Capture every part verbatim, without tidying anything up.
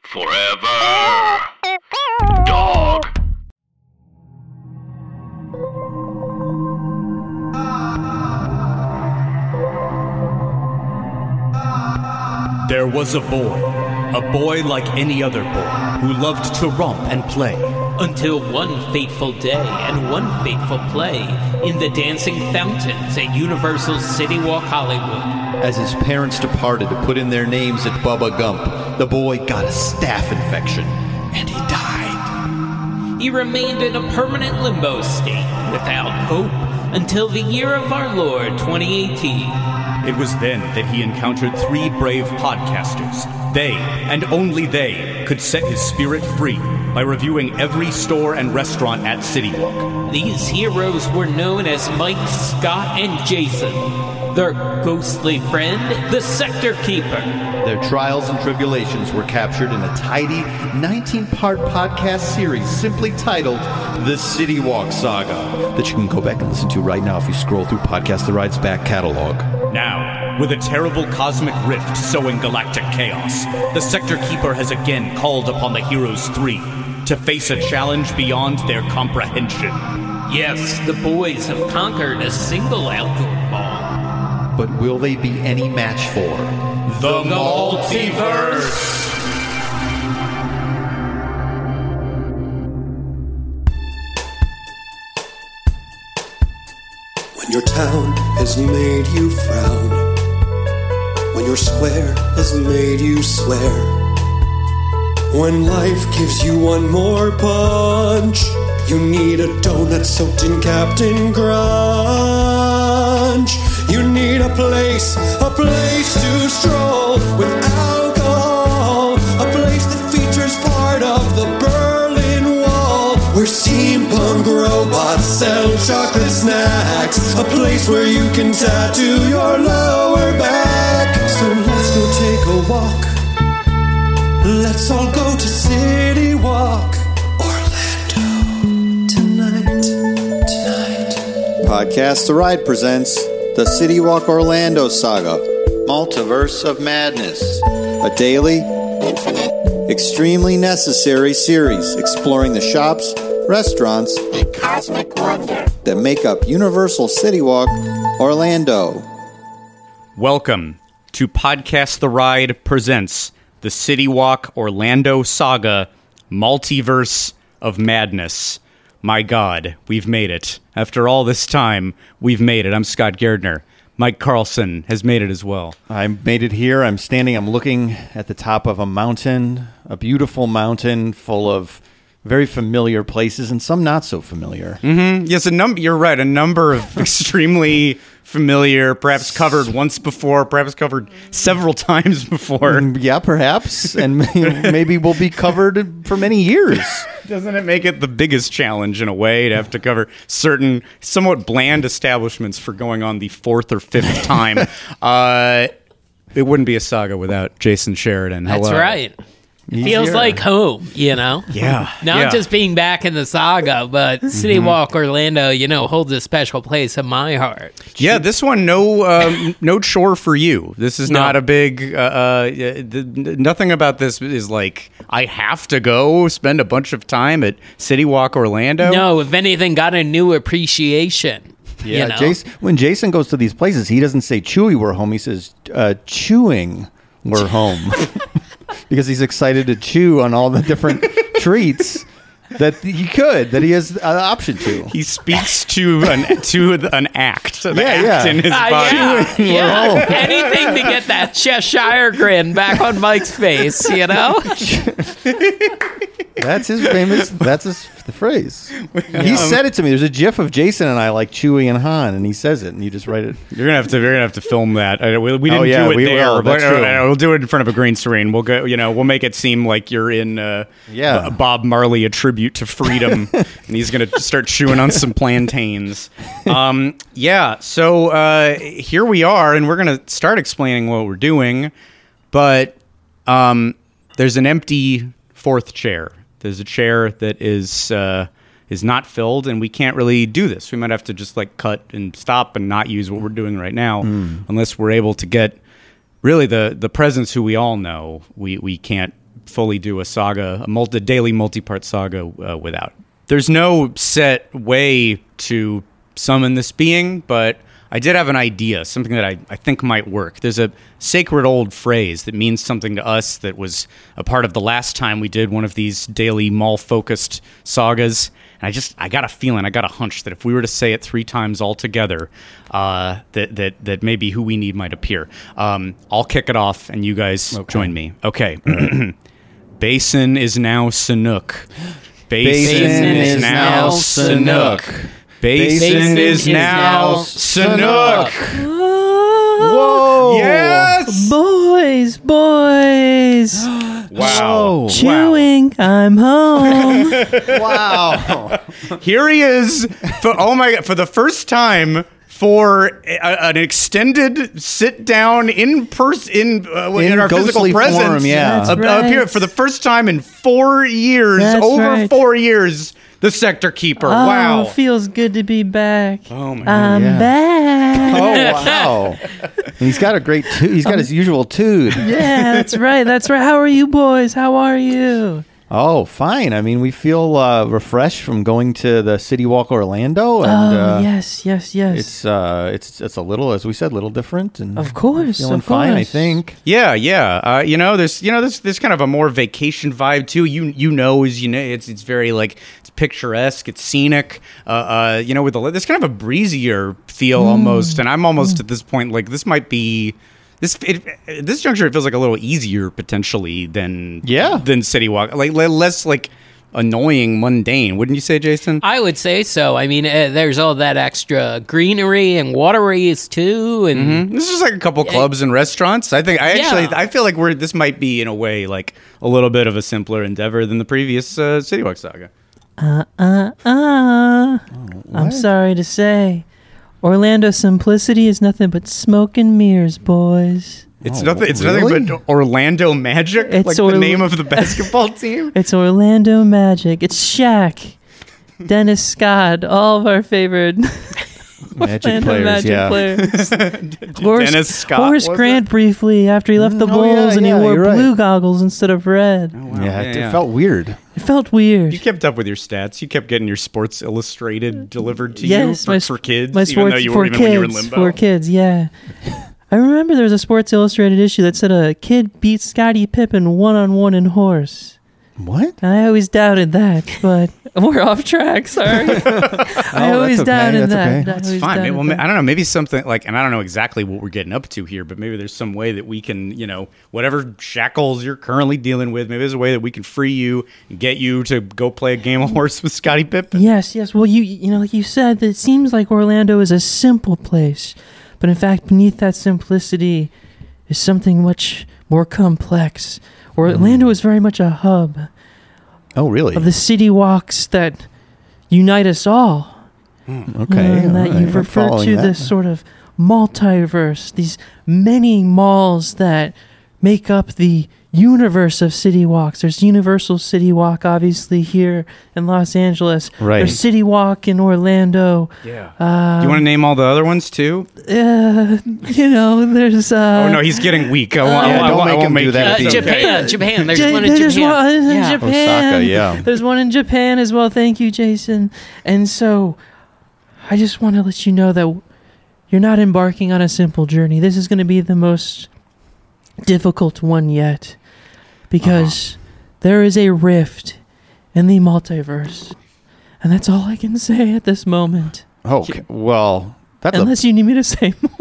Forever. Dog. There was a boy, a boy like any other boy, who loved to romp and play. Until one fateful day and one fateful play in the dancing fountains at Universal City Walk Hollywood. As his parents departed to put in their names at Bubba Gump, the boy got a staph infection, and he died. He remained in a permanent limbo state without hope until the year of our Lord twenty eighteen. It was then that he encountered three brave podcasters. They, and only they, could set his spirit free by reviewing every store and restaurant at City Walk. These heroes were known as Mike, Scott, and Jason. Their ghostly friend, the Sector Keeper. Their trials and tribulations were captured in a tidy nineteen-part podcast series simply titled The City Walk Saga, that you can go back and listen to right now if you scroll through Podcast The Ride's back catalog. Now, with a terrible cosmic rift sowing galactic chaos, the Sector Keeper has again called upon the Heroes Three to face a challenge beyond their comprehension. Yes, the boys have conquered a single outdoor ball. But will they be any match for The, the Multiverse? When your town has made you frown, when your square has made you swear, when life gives you one more punch, you need a donut soaked in Captain Crunch. You need a place, a place to stroll with alcohol, a place that features part of the Berlin Wall, where steampunk robots sell chocolate snacks, a place where you can tattoo your lower back. So let's go take a walk, let's all go to City Walk Orlando tonight, tonight. Podcast The Ride presents The City Walk Orlando Saga, Multiverse of Madness, a daily, extremely necessary series exploring the shops, restaurants, and cosmic wonder that make up Universal City Walk Orlando. Welcome to Podcast The Ride presents The City Walk Orlando Saga, Multiverse of Madness. My God, we've made it. After all this time, we've made it. I'm Scott Gardner. Mike Carlson has made it as well. I made it here. I'm standing, I'm looking at the top of a mountain, a beautiful mountain full of very familiar places and some not so familiar. Mm-hmm. Yes, a number. You're right. A number of extremely familiar, perhaps covered once before, perhaps covered several times before. Yeah, perhaps. And maybe will be covered for many years. Doesn't it make it the biggest challenge in a way to have to cover certain somewhat bland establishments for going on the fourth or fifth time? uh, it wouldn't be a saga without Jason Sheridan. Hello. That's right. It feels Easier. like home, you know? Yeah. Not yeah. just being back in the saga, but City mm-hmm. Walk Orlando, you know, holds a special place in my heart. Yeah, this one, no um, no chore for you. This is No. not a big, uh, uh, the, nothing about this is like, I have to go spend a bunch of time at City Walk Orlando. No, if anything, got a new appreciation. Yeah, you know? Jason, when Jason goes to these places, he doesn't say chewy, we're home. He says uh, chewing, we're home. Because he's excited to chew on all the different treats that he could, that he has an option to. He speaks to an to an act, the Yeah, act yeah. in his Uh, body. yeah, We're yeah. home. Anything to get that Cheshire grin back on Mike's face, you know? That's his famous, that's his the phrase. He said it to me. There's a gif of Jason and I like Chewie and Han, and he says it, and you just write it. You're gonna have to. You're gonna have to film that. Uh, we, we didn't Oh, yeah, do it we there, will. but That's true. uh, we'll do it in front of a green screen. We'll go. You know, we'll make it seem like you're in. Uh, Yeah. a Bob Marley, a tribute to freedom, and he's gonna start chewing on some plantains. Um, yeah. So uh, here we are, and we're gonna start explaining what we're doing, but um, there's an empty fourth chair. There's a chair that is uh, is not filled, and we can't really do this. We might have to just like cut and stop and not use what we're doing right now, mm. unless we're able to get really the the presence who we all know. We we can't fully do a saga, a multi daily multi-part saga uh, without. There's no set way to summon this being, but I did have an idea, something that I, I think might work. There's a sacred old phrase that means something to us that was a part of the last time we did one of these daily mall-focused sagas. And I just, I got a feeling, I got a hunch that if we were to say it three times all together, uh, that, that, that maybe who we need might appear. Um, I'll kick it off and you guys okay. join me. Okay. Basin is now Sanuk. Basin, Basin is, is now Sanuk. Sanuk. Basin, Basin is, is now Sanuk. Whoa! Yes, boys, boys. Wow! Chewing, wow. I'm home. Wow! Here he is. For, oh my God! For the first time. For a, an extended sit down in person in, uh, in, in our physical presence, form, yeah, up, right. up here for the first time in four years, That's over right. four years. The Sector Keeper. Oh, wow, feels good to be back. Oh my God, I'm yeah. back. Oh wow, he's got a great. To- he's got his usual toot. Yeah, that's right. That's right. How are you, boys? How are you? Oh, fine. I mean, we feel uh, refreshed from going to the City Walk Orlando. And, oh, uh, yes, yes, yes. It's uh, it's it's a little, as we said, a little different. And of course, feeling of fine, course. I think. Yeah, yeah. Uh, you know, there's you know, there's there's kind of a more vacation vibe too. You you know, as you know, it's it's very like it's picturesque, it's scenic. Uh, uh you know, with the there's kind of a breezier feel mm. almost. And I'm almost mm. at this point like this might be. This it, at this juncture, it feels like a little easier potentially than yeah. than City Walk, like less like annoying, mundane. Wouldn't you say, Jason? I would say so. I mean, uh, there's all that extra greenery and waterways too, and mm-hmm. this is like a couple clubs and restaurants. I think I actually yeah. I feel like we're this might be in a way like a little bit of a simpler endeavor than the previous uh, City Walk saga. Uh uh uh. Oh, I'm sorry to say. Orlando simplicity is nothing but smoke and mirrors, boys. It's oh, nothing. It's really? nothing but Orlando Magic, it's like or- the name of the basketball team. It's Orlando Magic. It's Shaq, Dennis Scott, all of our favorite Magic players. Magic yeah. players. Horace, Dennis Scott. Horace Grant it? briefly after he left the Mm, Bulls oh, yeah, and yeah, he wore you're blue right. goggles instead of red. Oh, wow. Yeah, yeah, it, yeah. it felt weird. It felt weird. You kept up with your stats. You kept getting your Sports Illustrated delivered to yes, you for, my, for kids, my even sports, though you for were even kids, when you were in limbo. For kids, yeah. I remember there was a Sports Illustrated issue that said a kid beat Scottie Pippen one-on-one in horse. What? And I always doubted that, but we're off track. Sorry, I always okay, doubted that's that. okay. I That's always fine. Maybe, doubted well, that. I don't know. Maybe something like, and I don't know exactly what we're getting up to here, but maybe there's some way that we can, you know, whatever shackles you're currently dealing with, maybe there's a way that we can free you and get you to go play a game of horse with Scottie Pippen. Yes, yes. Well, you you know, like you said, it seems like Orlando is a simple place, but in fact, beneath that simplicity is something much more complex. Orlando mm. is very much a hub. Oh, really? Of the city walks that unite us all. Mm, okay. Uh, and that right. you've I'm referred to that. this sort of multiverse, these many malls that make up the universe of city walks. There's Universal City Walk, obviously, here in Los Angeles. Right. There's City Walk in Orlando. Yeah. Uh, Do you want to name all the other ones too? Uh, you know, there's... Uh, oh, no, he's getting weak. I won't, yeah, I don't won't, make I won't him make do that. Uh, It's Japan, Japan. There's J- one in there's Japan. one in yeah. Japan. Osaka, yeah. There's one in Japan as well. Thank you, Jason. And so, I just want to let you know that you're not embarking on a simple journey. This is going to be the most difficult one yet, because uh-huh. there is a rift in the multiverse, and that's all I can say at this moment. Oh, okay. Well, that's unless a... you need me to say more.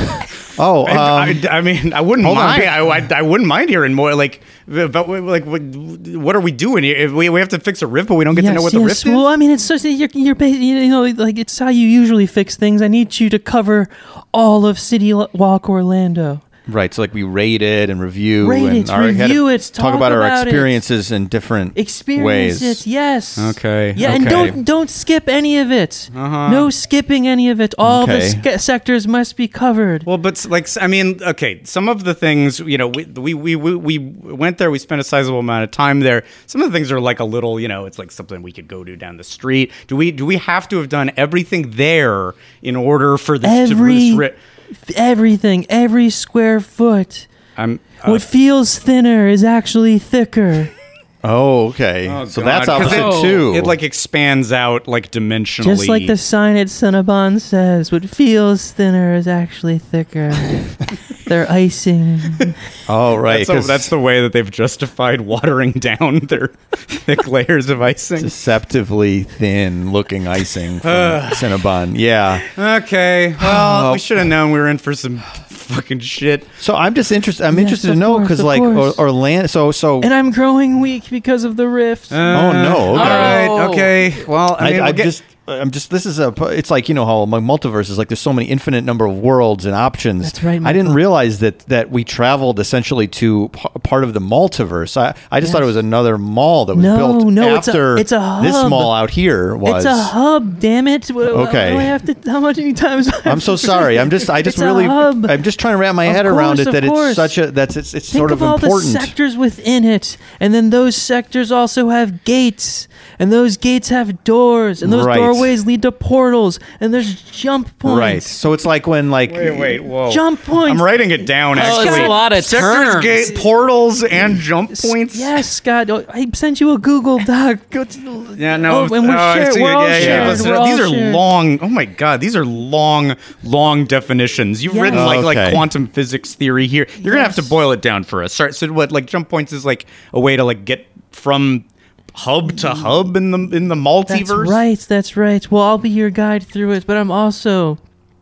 Oh, um, I, I, I mean, I wouldn't hold on. mind. I, I, I wouldn't mind hearing more. Like, about like, what, what are we doing here? If we we have to fix a rift, but we don't get yes, to know what yes. the rift Well, is. I mean, it's just you're, you're you know, like it's how you usually fix things. I need you to cover all of City Walk Orlando. Right, so like we rate it and review Rate and it, our, review to it, talk talk about, our about it. experiences in different Experience ways. it, yes. Okay. Yeah, okay. and don't don't skip any of it. Uh-huh. No skipping any of it. All Okay. the sc- sectors must be covered. Well, but like, I mean, okay, some of the things, you know, we, we we we we went there, we spent a sizable amount of time there. Some of the things are like a little, you know, it's like something we could go do down the street. Do we do we have to have done everything there in order for this Every- to ri- Everything, every square foot. I'm. Uh, What feels thinner is actually thicker. Oh, okay. Oh, so God. that's 'Cause opposite it- too. It like expands out like dimensionally. Just like the sign at Cinnabon says, what feels thinner is actually thicker. They're icing. oh, right. That's, a- 'cause that's the way that they've justified watering down their thick layers of icing. deceptively thin looking icing from Cinnabon. Yeah. Okay, well, Oh. we should have known we were in for some fucking shit. So I'm just interested. I'm Yes, interested to of know course, because of like or, course. Orlando. So so. And I'm growing weak because of the rift. Uh, Oh, no, okay. All right. Oh. Okay. Well, I I, mean, I we'll get- just, I'm just. This is a. It's like you know how among multiverses, like there's so many infinite number of worlds and options. That's right, I didn't Michael. realize that that we traveled essentially to p- part of the multiverse. I, I just thought it was another mall that was No, built no, it's a- after it's a this hub. mall out here was. It's a hub, damn it. What- what- Okay. what do I have to, how much many times? do I have I'm so to- sorry. I'm just. I just It's a really. hub. I'm just trying to wrap my Of head around course, it. of That it's course. such a. That's it's. It's Think sort of of all important. the sectors within it, and then those sectors also have gates, and those gates have doors, and those Right. doorways lead to portals, and there's jump points. Right. So it's like when like. Wait, wait, whoa. Jump points. I'm writing it down. Oh, Actually, it's a lot of Sectors, terms. gate, portals, and jump points. Yes, Scott. Oh, I sent you a Google Doc. Go to, Yeah, no. Oh, and we're oh, I shared. see We're it. all yeah, yeah, shared. listen, We're all these are shared. long. Oh my god, these are long, long definitions. You've Yes. written like Okay. like quantum physics theory here. You're gonna have to Yes. boil it down for us. Sorry, so what? Like jump points is like a way to like get from hub to hub in the in the multiverse. That's right. That's right. Well, I'll be your guide through it, but I'm also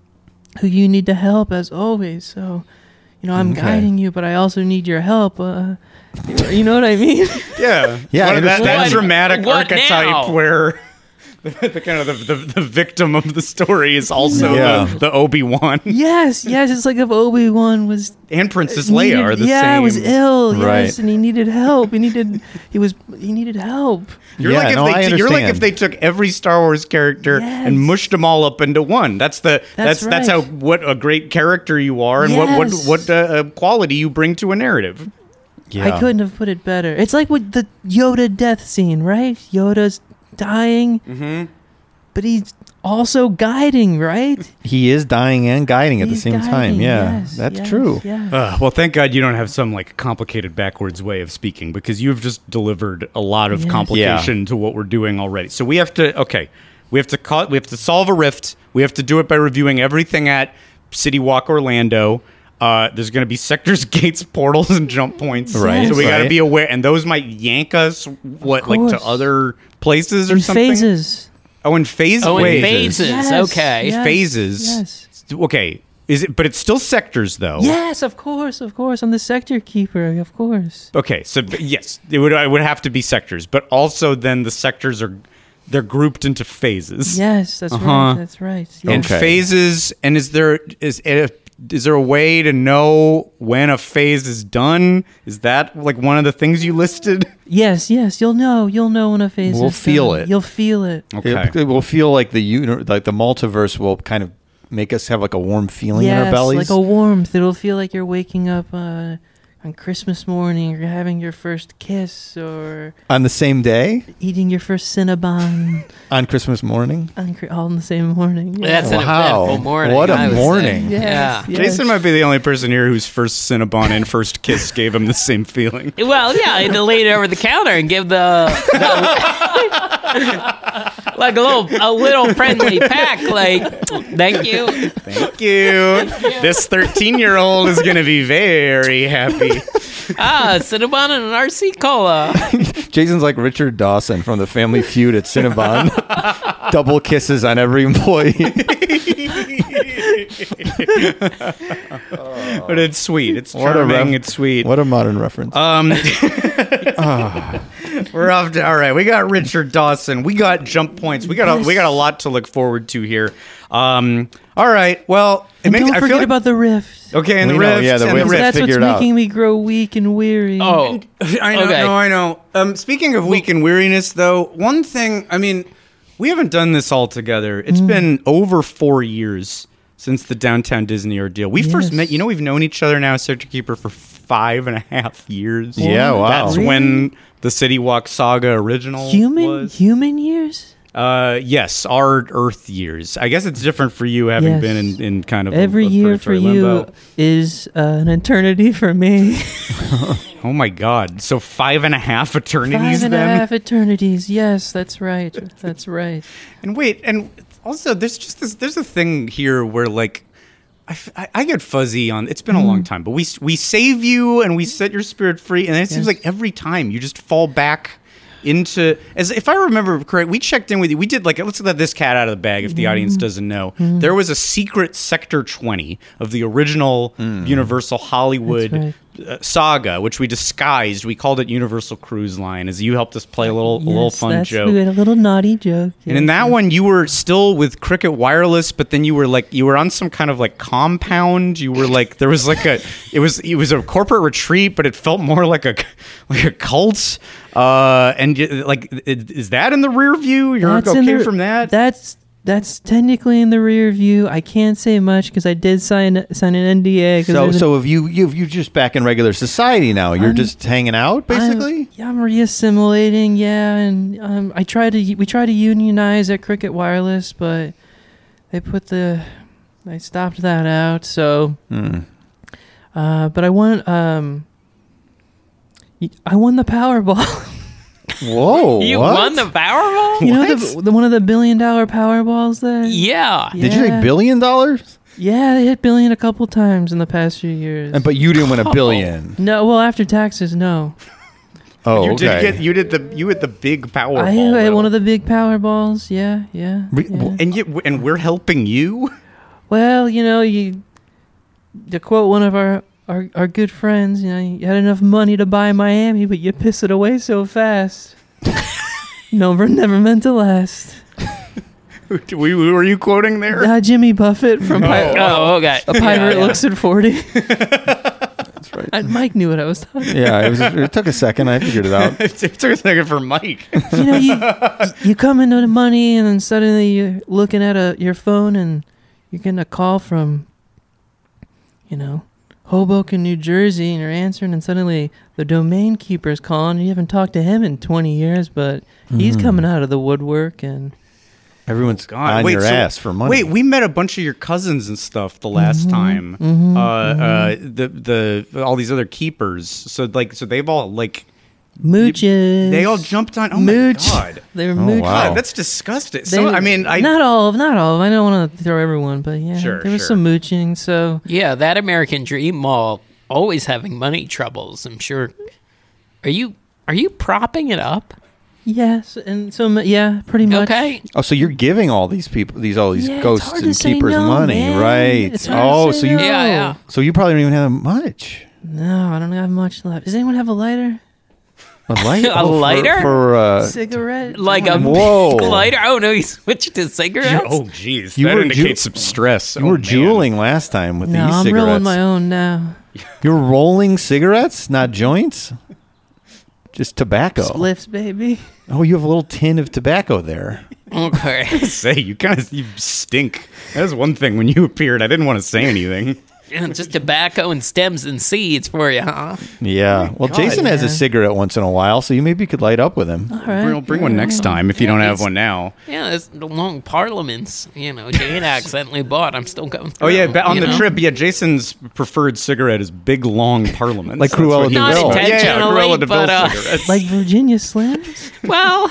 who you need to help as always. So, you know, I'm Okay. guiding you, but I also need your help. Uh, you know what I mean? Yeah, Yeah, I What- that, that understand. dramatic What archetype now? where. The, the kind of the, the, the victim of the story is also Yeah. the, the Obi-Wan Yes, yes. It's like if Obi-Wan was and Princess needed, Leia are the yeah, same. was ill. Yes, Right. and he needed help. He needed. He was. He needed help. You're Yeah, like if no, they I t- you're like if understand. they took every Star Wars character Yes. and mushed them all up into one. That's the that's That's that's, how right. what a great character you are and what what Yes. what uh, uh, quality you bring to a narrative. Yeah. I couldn't have put it better. It's like with the Yoda death scene, right? Yoda's dying, Mm-hmm. but he's also guiding, right? He is dying and guiding at the He's same time. guiding, Yeah, yes, that's yes, true. yes. Uh, well, thank God you don't have some like complicated backwards way of speaking because you've just delivered a lot of Yes. complication to what we're doing already. So we have to okay, we have to call, we have to solve a rift. We have to do it by reviewing everything at City Walk Orlando. Uh, there's going to be sectors, gates, portals, and jump points. Right, So we got to right. be aware, and those might yank us what like to course. other places or In something. phases. Oh, in phase. Oh, in Wait. phases. Yes, Okay. yes, Phases. Yes. Okay. Is it? But it's still sectors, though. Yes, of course, of course. I'm the sector keeper, of course. Okay, so b- yes, it would it would have to be sectors, but also then the sectors are they're grouped into phases. Yes, that's Uh-huh. right. That's right. Yes. And Okay. phases, and is there is is there a way to know when a phase is done? Is that like one of the things you listed? Yes, yes. You'll know. You'll know when a phase We'll is feel done. it. You'll feel it. Okay. It, it will feel like the uni- like the multiverse will kind of make us have like a warm feeling in Yes, our bellies. like a warmth. It'll feel like you're waking up uh, on Christmas morning, or having your first kiss, or on the same day eating your first Cinnabon on Christmas morning. on, Cri- all in the same morning. Yeah. That's an Wow. eventful morning. What a I would say. morning. Yes, Yeah. yes. Jason might be the only person here whose first Cinnabon and first kiss gave him the same feeling. Well, yeah, I had to lay it over the counter and give the, the like a little a little friendly pack. Like, thank you. Thank you. This thirteen-year-old is going to be very happy. Ah, Cinnabon and an R C cola. Jason's like Richard Dawson from the Family Feud at Cinnabon. Double kisses on every employee. But it's sweet. It's What a charming. ref- It's sweet. What a modern reference. Um, we're off to all right. We got Richard Dawson. We got jump points. We got a, we got a lot to look forward to here. Um, all right. Well, it And makes. don't I forget feel like, about the rift. okay, and We the know, rift. yeah, the and rift. the rift. That's what's figured out. making me grow weak and weary. Oh, I know. Okay. No, I know. Um, speaking of weak and weariness, though, one thing. I mean, we haven't done this all together. It's Mm. been over four years since the Downtown Disney ordeal. We first Yes. met. You know, we've known each other now, Sector Keeper, for five and a half years. Yeah, wow. That's Really? when the City Walk Saga original human was. human years. Uh, yes, our Earth years. I guess it's different for you having Yes. been in, in kind of a- Every a year for purgatory you limbo. is uh, an eternity for me. Oh my God! So five and a half eternities Five and a then. half eternities. Yes, that's right. That's right. And wait, and also there's just this. There's a thing here where like. I, f- I- I get fuzzy on. It's been a Mm-hmm. long time, but we s- we save you and we set your spirit free, and then it seems Yes. like every time you just fall back into. As if I remember correct, we checked in with you. We did like let's let this cat out of the bag if the audience Mm-hmm. doesn't know. There was a secret Sector twenty of the original Universal Hollywood That's uh, saga, which we disguised. We called it Universal Cruise Line, as you helped us play a little a little Yes, fun that's, joke. We had a little naughty joke. And in yes. that one, you were still with Cricket Wireless, but then you were like you were on some kind of like compound. You were like there was like a it was it was a corporate retreat, but it felt more like a like a cult. Uh, and y- like i- is that in the rear view? You're That's in okay the- from that? That's that's technically in the rear view. I can't say much because I did sign sign an N D A. 'cause So, there's a- so if you you you just back in regular society now, you're I'm- just hanging out basically. I'm, yeah, I'm reassimilating. Yeah, and um, I try to we try to unionize at Cricket Wireless, but they put the they stopped that out. So, Hmm. uh, but I won. Um, y- I won the Powerball. Whoa! You what? won the Powerball? you know the, the one of the billion dollar Powerballs there. Yeah. Did you say Yeah. billion dollars? Yeah, they hit billion a couple times in the past few years. And but you didn't win a billion. no, well after taxes, no. Oh, you okay. did get you did the you hit the big Powerball. I had though. one of the big Powerballs. Yeah, yeah. Re- yeah. and you, and we're helping you. Well, you know, you to quote one of our, our our good friends, you know, you had enough money to buy Miami, but you piss it away so fast. Never, never meant to last. Who who were you quoting there? Uh, Jimmy Buffett from Pi- Oh, okay. A Pirate Yeah, yeah. Looks at forty. That's right. And Mike knew what I was talking. Yeah, it, was, it took a second. I figured it out. It took a second for Mike. You know, you you come into the money, and then suddenly you're looking at a your phone, and you're getting a call from, you know, Hoboken, New Jersey, and you're answering, and suddenly the domain keeper's calling. You haven't talked to him in twenty years, but he's coming out of the woodwork, and Everyone's God, on wait, your so- ass for money. Wait, we met a bunch of your cousins and stuff the last time. uh, uh, the the all these other keepers. So like, so they've all like mooches. they all jumped on. Oh Mooch. my God, They were Oh, mooch. wow. God, that's disgusting. They So were- I mean, I not all of, not all of. I don't want to throw everyone, but yeah, Sure, there was sure. some mooching. So Yeah, that American Dream Mall always having money troubles. I'm sure. Are you are you propping it up? yes, and so m- yeah, pretty much. Okay. Oh, so you're giving all these people, these all these Yeah, it's ghosts hard to and say keepers no, money, man. right? It's hard to Oh, say so you, no. Yeah, yeah. so you probably don't even have much. No, I don't have much left. Does anyone have a lighter? A, light? A Oh, for- lighter? for, uh, Cigarette? Like a Whoa. big lighter. Oh no, he switched to cigarettes. oh jeez, You that were indicates ju- some stress. you Oh, were man. jeweling last time with No, these I'm cigarettes. rolling my own now. You're rolling cigarettes, not joints. Just tobacco. Spliffs, baby. Oh, you have a little tin of tobacco there. Okay. Say you kind of you stink. That was one thing when you appeared. I didn't want to say anything. Yeah, just tobacco and stems and seeds for you, huh? Yeah. Well, Jason has a yeah. cigarette once in a while, so you maybe could light up with him. All right. Bring, bring one yeah, next yeah. time if you Yeah, don't have it's- one now. Yeah, it's the long parliaments. You know, Jane accidentally bought. I'm still going through. Oh yeah, but on you the know? trip, yeah, Jason's preferred cigarette is big long parliaments. Like That's Cruella what he de was Vil. saying. Not Yeah, yeah, intentionally, Cruella de Vil but, uh, cigarettes. Like Virginia Slims? Well,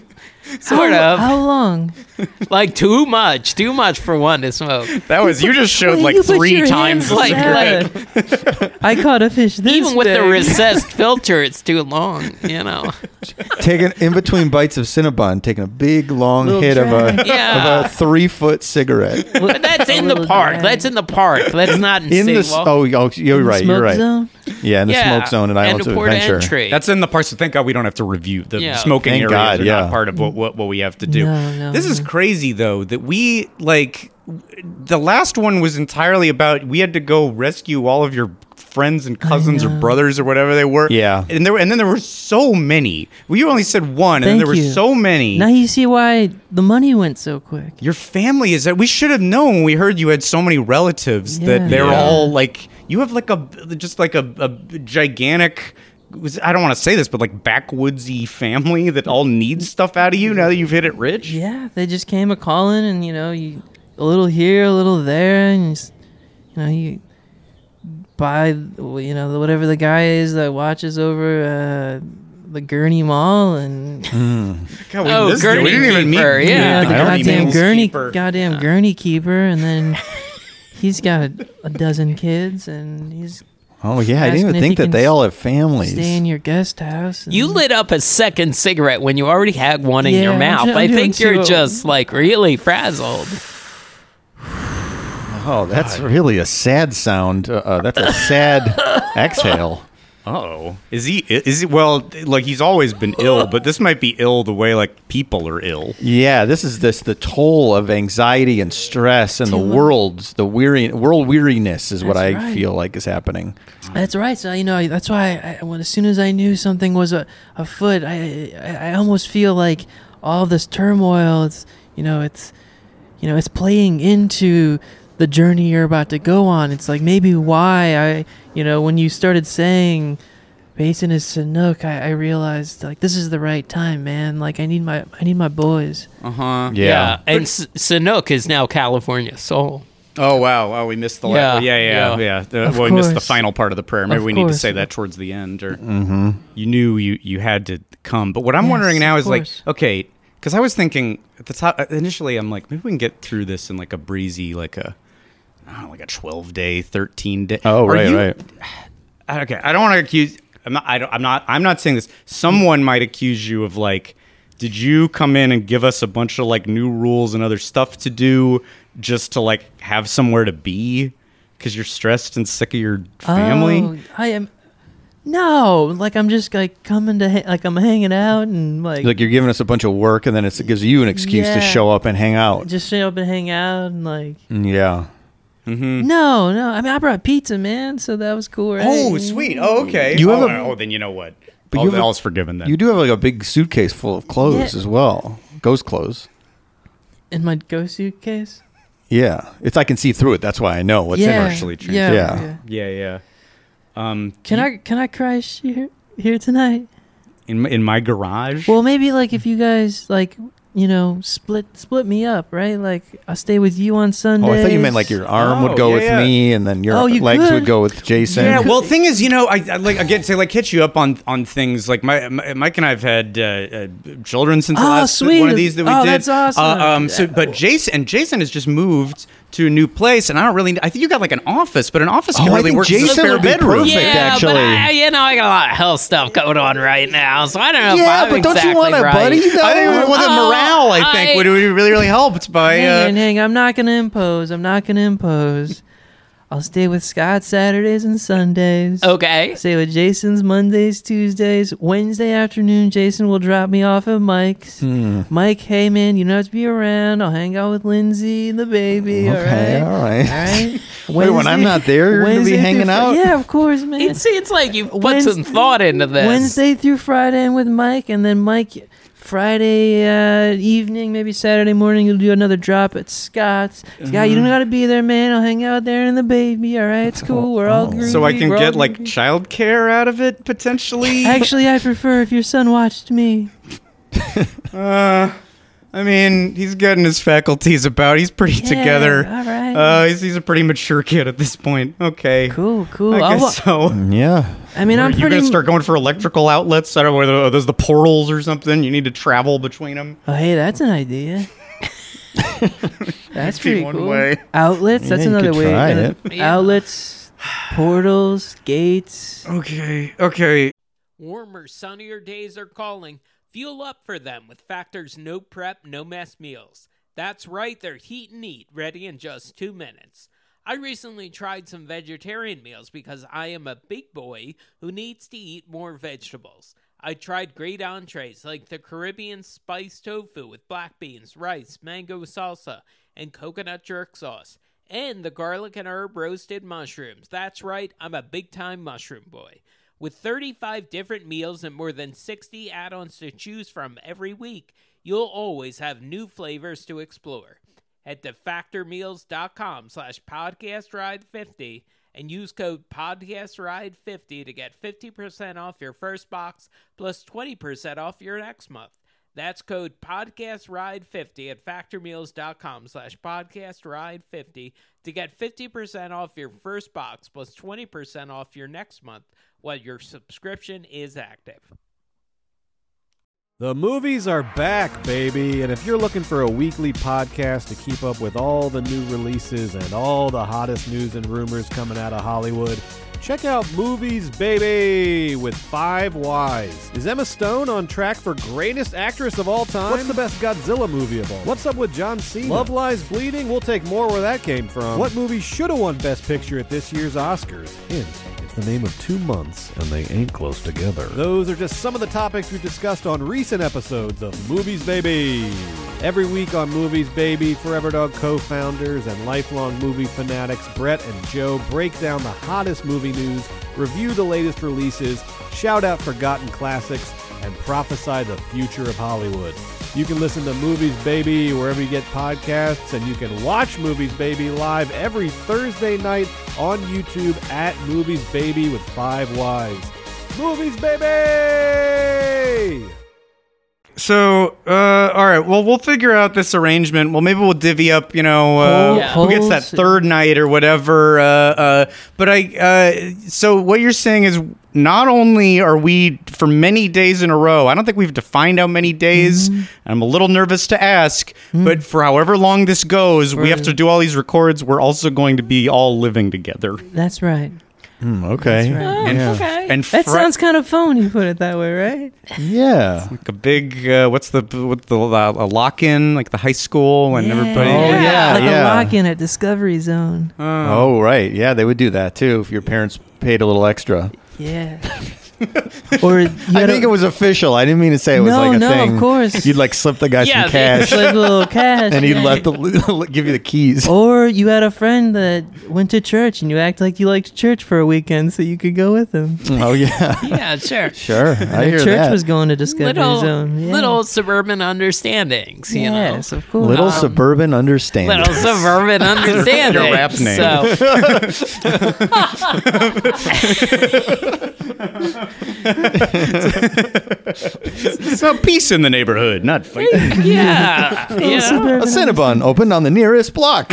sort how, of. How long? Like too much, too much for one to smoke. That was you just showed Well, like you put three your times hands the like cigarette. I caught a fish this Even with the big. recessed filter, it's too long. You know. Taking in between bites of Cinnabon, taking a big long Little hit of a, drag. Yeah. of a three foot cigarette. But that's A in the little park. drag. That's in the park. That's not in, In the City s- Walk. oh, oh, you're In the right. You're smoke right. zone? Yeah, in the Yeah, smoke zone at Islands and of the port Adventure. entry. That's in the park, so thank God we don't have to review the Yeah. smoking Thank areas. God, are yeah. not part of what, what what we have to do. No, no, this is no. crazy though that we like the last one was entirely about we had to go rescue all of your friends and cousins or know. brothers or whatever they were. Yeah. and there were, and then there were so many. Well, you only said one, and then Thank there were you. so many. Now you see why the money went so quick. Your family is that we should have known when we heard you had so many relatives Yeah. that they're Yeah. all like you have like a just like a, a gigantic was I don't want to say this, but like backwoodsy family that all needs stuff out of you now that you've hit it rich? Yeah, they just came a calling, and you know, you a little here, a little there, and you, just, you know, you buy, you know, whatever the guy is that watches over uh, the Gurney Mall, and God, we, Oh, this, Gurney we didn't even meet. Keeper, yeah. yeah, the the Gurney goddamn Mills Gurney, keeper. goddamn Gurney keeper, and then he's got a, a dozen kids, and he's Oh yeah, I didn't asking even if think he that can they all have families. stay in your guest house. and- You lit up a second cigarette when you already had one in Yeah, your I'm mouth. ju- I'm I doing think you're two. just like really frazzled. Oh, that's really a sad sound. Uh, uh, that's a sad exhale. Oh, is he? Is he? Well, like he's always been ill, but this might be ill the way like people are ill. Yeah, this is this the toll of anxiety and stress and the Too much. world's the weary world weariness is what I That's right. feel like is happening. That's right. So you know, that's why I, when as soon as I knew something was a, afoot, I, I I almost feel like all this turmoil. It's you know, it's you know, it's playing into the journey you're about to go on. It's like maybe why I, you know, when you started saying Basin is Sanook, I, I realized like this is the right time, man. Like I need my I need my boys. Uh huh. Yeah. And S- Sanook is now California Soul. Oh wow! Oh, we missed the Yeah, la- yeah, yeah, yeah. yeah. The- Of well, we missed the course. final part of the prayer. Maybe Of we need to course. say that towards the end, or you knew you you had to come. But what I'm Yes, wondering now of is like, course. okay, because I was thinking at the top initially, I'm like, maybe we can get through this in like a breezy, like a I don't know, like a twelve day, thirteen day. Oh, Are right, you- right. Okay, I don't want to accuse. I'm not. I don't, I'm not. I'm not saying this. Someone might accuse you of like, did you come in and give us a bunch of like new rules and other stuff to do just to like have somewhere to be because you're stressed and sick of your family? Oh, I am. No, like I'm just like coming to ha- like I'm hanging out and like, Like you're giving us a bunch of work, and then it's, it gives you an excuse to Yeah. show up and hang out. just show up and hang out and like. Yeah. No, no. I mean, I brought pizza, man, so that was cool, right? Oh, sweet. Oh, okay. You oh, have a- oh, then you know what? But All, you have a- all's forgiven then. You do have like a big suitcase full of clothes Yeah. as well. Ghost clothes. In my go suitcase. Yeah. It's I can see through it. That's why I know what's in yeah, it. partially true. yeah, Yeah. yeah. Yeah, yeah. Um, Can I can I crash here here tonight? in my, in my garage? Well, maybe like if you guys like you know split split me up, right? Like I'll stay with you on Sundays. Oh, I thought you meant like your arm Oh, would go yeah, with yeah. me, and then your Oh, you legs could. would go with Jason. Yeah, well, thing is, you know, I, I like again to like hit you up on on things like my, my Mike and I've had uh, uh, children since the Oh, last sweet. one of these that we Oh, did. that's awesome. Uh, um, so, but Jason and Jason has just moved to a new place, and I don't really. I think you got like an office, but an office can Oh, I really think work as a Jason spare would be bedroom. perfect. Yeah, actually. but I, you know, I got a lot of health stuff going on right now, so I don't know Yeah, if I'm but don't you exactly want a right. buddy, though? I think with the Oh, morale, I think I- would be really really helped by. Hang Uh, on, hang on. I'm not gonna impose. I'm not gonna impose. I'll stay with Scott Saturdays and Sundays. Okay. Stay with Jason's Mondays, Tuesdays, Wednesday afternoon. Jason will drop me off at Mike's. Hmm. Mike, hey man, you don't have to be around. I'll hang out with Lindsay and the baby. Okay, all right, all right. all right. Wait, when I'm not there, you're gonna be Wednesday through hanging Fri- out? Yeah, of course, man. It seems like you put Wednes- some thought into this. Wednesday through Friday, I'm with Mike, and then Mike. Friday uh, evening, maybe Saturday morning, you'll do another drop at Scott's. Scott, you don't gotta be there, man. I'll hang out there in the baby. All right, it's cool. We're all groovy. so I can We're all get like groovy. childcare out of it potentially. Actually, I prefer if your son watched me. Uh, I mean, he's getting his faculties about. He's pretty Yeah, together. all right. Uh, he's, he's a pretty mature kid at this point. Okay. Cool, cool. I I'll wa- guess so. Yeah. I mean, Are I'm you pretty. gonna start going for electrical outlets? I don't know. Whether are those the portals or something? You need to travel between them. Oh, hey, that's an idea. That's Be pretty one cool. way. Outlets. That's Yeah, you another could way. try Uh, it. Outlets, portals, gates. Okay. Okay. Warmer, sunnier days are calling. Fuel up for them with Factor's no prep, no mess meals. That's right, they're heat and eat, ready in just two minutes. I recently tried some vegetarian meals because I am a big boy who needs to eat more vegetables. I tried great entrees like the Caribbean spiced tofu with black beans, rice, mango salsa, and coconut jerk sauce, and the garlic and herb roasted mushrooms. That's right, I'm a big-time mushroom boy. With thirty-five different meals and more than sixty add-ons to choose from every week, you'll always have new flavors to explore. Head to factormeals.com slash podcast ride 50 and use code podcast ride fifty to get fifty percent off your first box plus twenty percent off your next month. That's code podcast ride fifty at factormeals.com slash podcast ride 50 to get fifty percent off your first box plus twenty percent off your next month while your subscription is active. The movies are back, baby, and if you're looking for a weekly podcast to keep up with all the new releases and all the hottest news and rumors coming out of Hollywood, check out Movies Baby with Five Wise. Is Emma Stone on track for greatest actress of all time? What's the best Godzilla movie of all? What's up with John Cena? Love Lies Bleeding? We'll take more where that came from. What movie should have won Best Picture at this year's Oscars? Hint. The name of two months, and they ain't close together. Those are just some of the topics we've discussed on recent episodes of Movies Baby. Every week on Movies Baby, Forever Dog co-founders and lifelong movie fanatics Brett and Joe break down the hottest movie news, review the latest releases, shout out forgotten classics, and prophesy the future of Hollywood. You can listen to Movies Baby wherever you get podcasts, and you can watch Movies Baby live every Thursday night on YouTube at Movies Baby with Five Wise. Movies Baby! So, uh, all right. Well, we'll figure out this arrangement. Well, maybe we'll divvy up, you know, uh, Yeah. who gets that third night or whatever. Uh, uh, but I, uh, so what you're saying is not only are we for many days in a row, I don't think we've defined how many days. Mm-hmm. I'm a little nervous to ask, mm. but for however long this goes, we have to do all these records. We're also going to be all living together. That's right. Mm, okay. That's right. Um, Yeah. Okay. And That fr- sounds kind of fun. You put it that way, right? Yeah. like a big, uh, what's the, what the, uh, a lock-in, like the high school and everybody. Oh, yeah, like yeah. a lock-in at Discovery Zone. Oh, right. Yeah, they would do that too if your parents paid a little extra. Yeah. Or you I had think a- it was official. I didn't mean to say it was No, like a no, thing. of course. You'd like slip the guy Yeah, some they- cash, like a little cash. and he'd yeah. let the give you the keys. Or you had a friend that went to church and you act like you liked church for a weekend so you could go with him. Oh yeah, Yeah, sure. sure. I hear church that. was going to Discovery Little, Zone. Yeah. little suburban understandings, you yes, know. of course. Little Um, suburban understanding. Little suburban understandings. Your rap name. So, It's about peace in the neighborhood, not fighting. yeah, you know. A Cinnabon opened on the nearest block.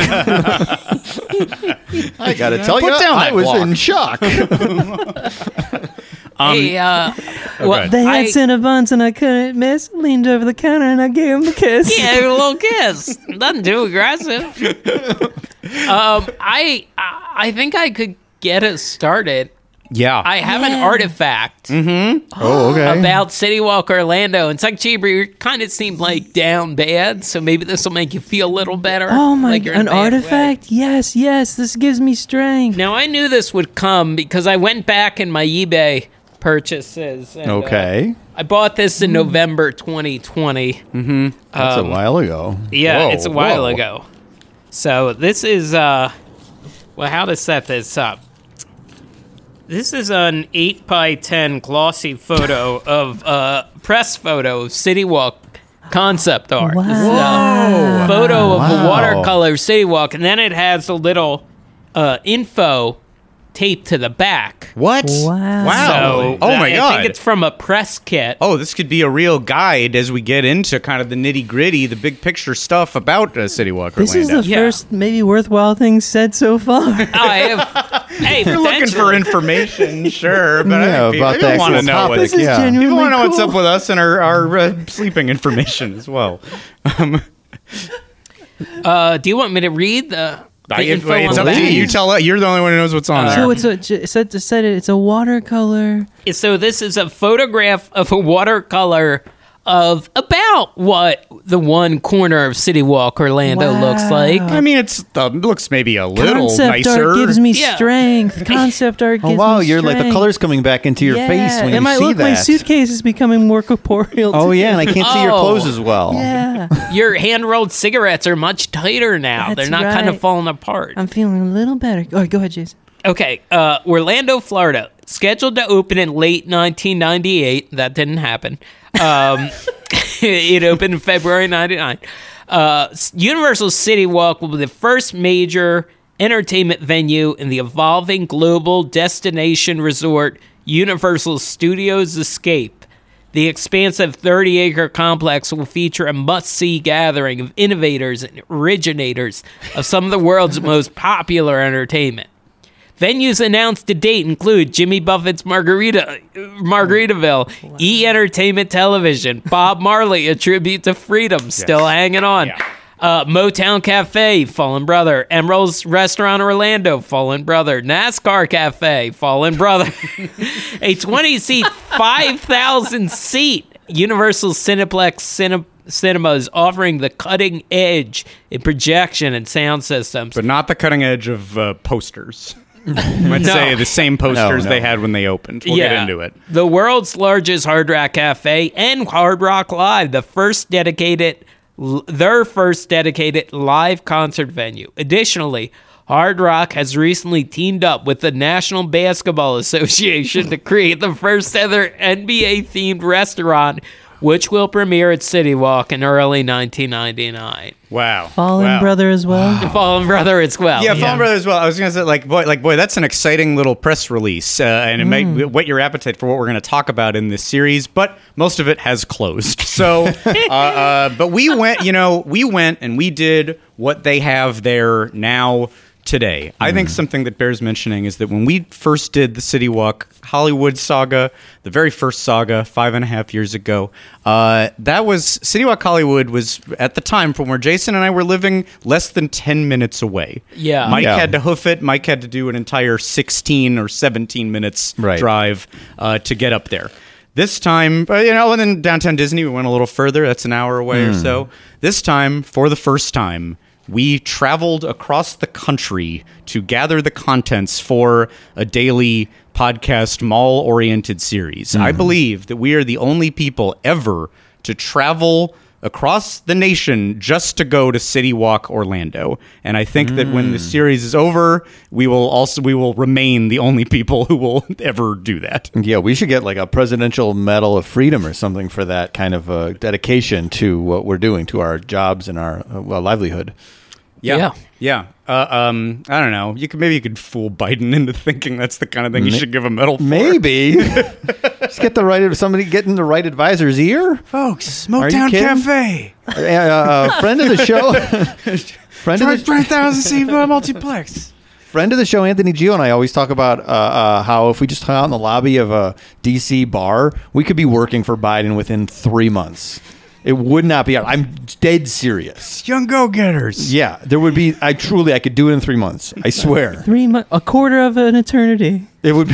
I gotta tell Put you, down I that was block. in shock. Hey, uh, well, They had I, Cinnabons and I couldn't miss. Leaned over the counter and I gave him a kiss. yeah, a little kiss. Nothing too aggressive. um, I, I I think I could get us started. Yeah. I have an Yeah. artifact Oh, okay. about City Walk Orlando, and Psych Cheeber, you kind of seemed like down bad, so maybe this will make you feel a little better. Oh my, like you're in an a bad way. artifact? Yes, yes. This gives me strength. Now, I knew this would come because I went back in my eBay purchases. And, uh, Okay. I bought this in November twenty twenty. That's a um, while ago. Yeah, Whoa, it's a while whoa. ago. So this is, uh, well, how to set this up. This is an eight by ten glossy photo of uh, press photo of City Walk concept art. This is a photo of Wow. a watercolor City Walk, and then it has a little uh, info taped to the back. What? Wow. Wow. So oh that- my I god. think it's from a press kit. Oh, this could be a real guide as we get into kind of the nitty gritty, the big picture stuff about uh, City Walk This is Orlando. the Yeah. first maybe worthwhile thing said so far. I have, hey, If you're looking for potentially. information, sure, but Yeah, I think about people the want to actual know topic, what This is yeah. genuinely people want to know what's cool. up with us and our, our uh, sleeping information as well. Um, Uh, do you want me to read the, the I, info it's on up the to back? you. You tell. You're the only one who knows what's on there. So it's a j- said to said it. It's a watercolor. So this is a photograph of a watercolor of about what the one corner of City Walk Orlando Wow. looks like. I mean, it's uh, looks maybe a little Concept nicer. art gives me Yeah. strength. Concept art Oh gives wow, me you're like the strength. colors coming back into your yeah. face when and you my, see look, that. my suitcase is becoming more corporeal. Oh too. yeah, and I can't see your Oh. clothes as well. Yeah. Your hand-rolled cigarettes are much tighter now. That's They're not kind of right. falling apart. I'm feeling a little better. All right, go ahead, Jason. Okay, uh, Orlando, Florida. Scheduled to open in late nineteen ninety-eight. That didn't happen. Um, it opened in February ninety-nine. Uh, Universal City Walk will be the first major entertainment venue in the evolving global destination resort Universal Studios Escape. The expansive thirty-acre complex will feature a must-see gathering of innovators and originators of some of the world's most popular entertainment. Venues announced to date include Jimmy Buffett's Margarita, Margaritaville, wow. E! Entertainment Television, Bob Marley, a tribute to freedom, still yes. hanging on. Yeah. Uh, Motown Cafe, Fallen Brother. Emeril's Restaurant Orlando, Fallen Brother. NASCAR Cafe, Fallen Brother. A twenty-seat, five thousand seat Universal Cineplex Cine- Cinemas offering the cutting edge in projection and sound systems. But not the cutting edge of uh, posters. Let's no. say the same posters no, no. they had when they opened. We'll yeah. get into it. The world's largest Hard Rock Cafe and Hard Rock Live, the first dedicated... their first dedicated live concert venue. Additionally, Hard Rock has recently teamed up with the National Basketball Association to create the first ever N B A-themed restaurant, which will premiere at City Walk in early nineteen ninety-nine. Wow. Fallen wow. Brother as well? Wow. Fallen Brother as well. Yeah, Fallen yeah. Brother as well. I was going to say, like, boy, like, boy, that's an exciting little press release, uh, and it mm. may whet your appetite for what we're going to talk about in this series, but most of it has closed. So, uh, uh, but we went, you know, we went and we did what they have there now today. I think something that bears mentioning is that when we first did the City Walk Hollywood saga, the very first saga five and a half years ago, uh, that was City Walk Hollywood was at the time from where Jason and I were living less than ten minutes away. Yeah. Mike Yeah. had to hoof it. Mike had to do an entire sixteen or seventeen minutes Right. drive uh, to get up there. This time, uh, you know, and then downtown Disney, we went a little further. That's an hour away or so. This time, for the first time, we traveled across the country to gather the contents for a daily podcast mall-oriented series. Mm-hmm. I believe that we are the only people ever to travel across the nation just to go to City Walk Orlando. And I think mm. that when the series is over, we will also we will remain the only people who will ever do that. Yeah, we should get like a Presidential Medal of Freedom or something for that kind of uh, dedication to what we're doing, to our jobs and our uh, well, livelihood. Yeah, Yeah. yeah. Uh, um, I don't know. You could maybe you could fool Biden into thinking that's the kind of thing you Ma- should give a medal for. Maybe. Just get the right somebody getting the right advisor's ear, Folks, Are you Motown kidding? Cafe, uh, uh, friend of the show, friend of the twenty thousand seat multiplex. friend of the show, Anthony Gio, and I always talk about uh, uh, how if we just hung out in the lobby of a D C bar, we could be working for Biden within three months. It would not be. I'm dead serious. Young go-getters. Yeah, there would be. I truly, I could do it in three months. I swear. Three mo- a quarter of an eternity. It would be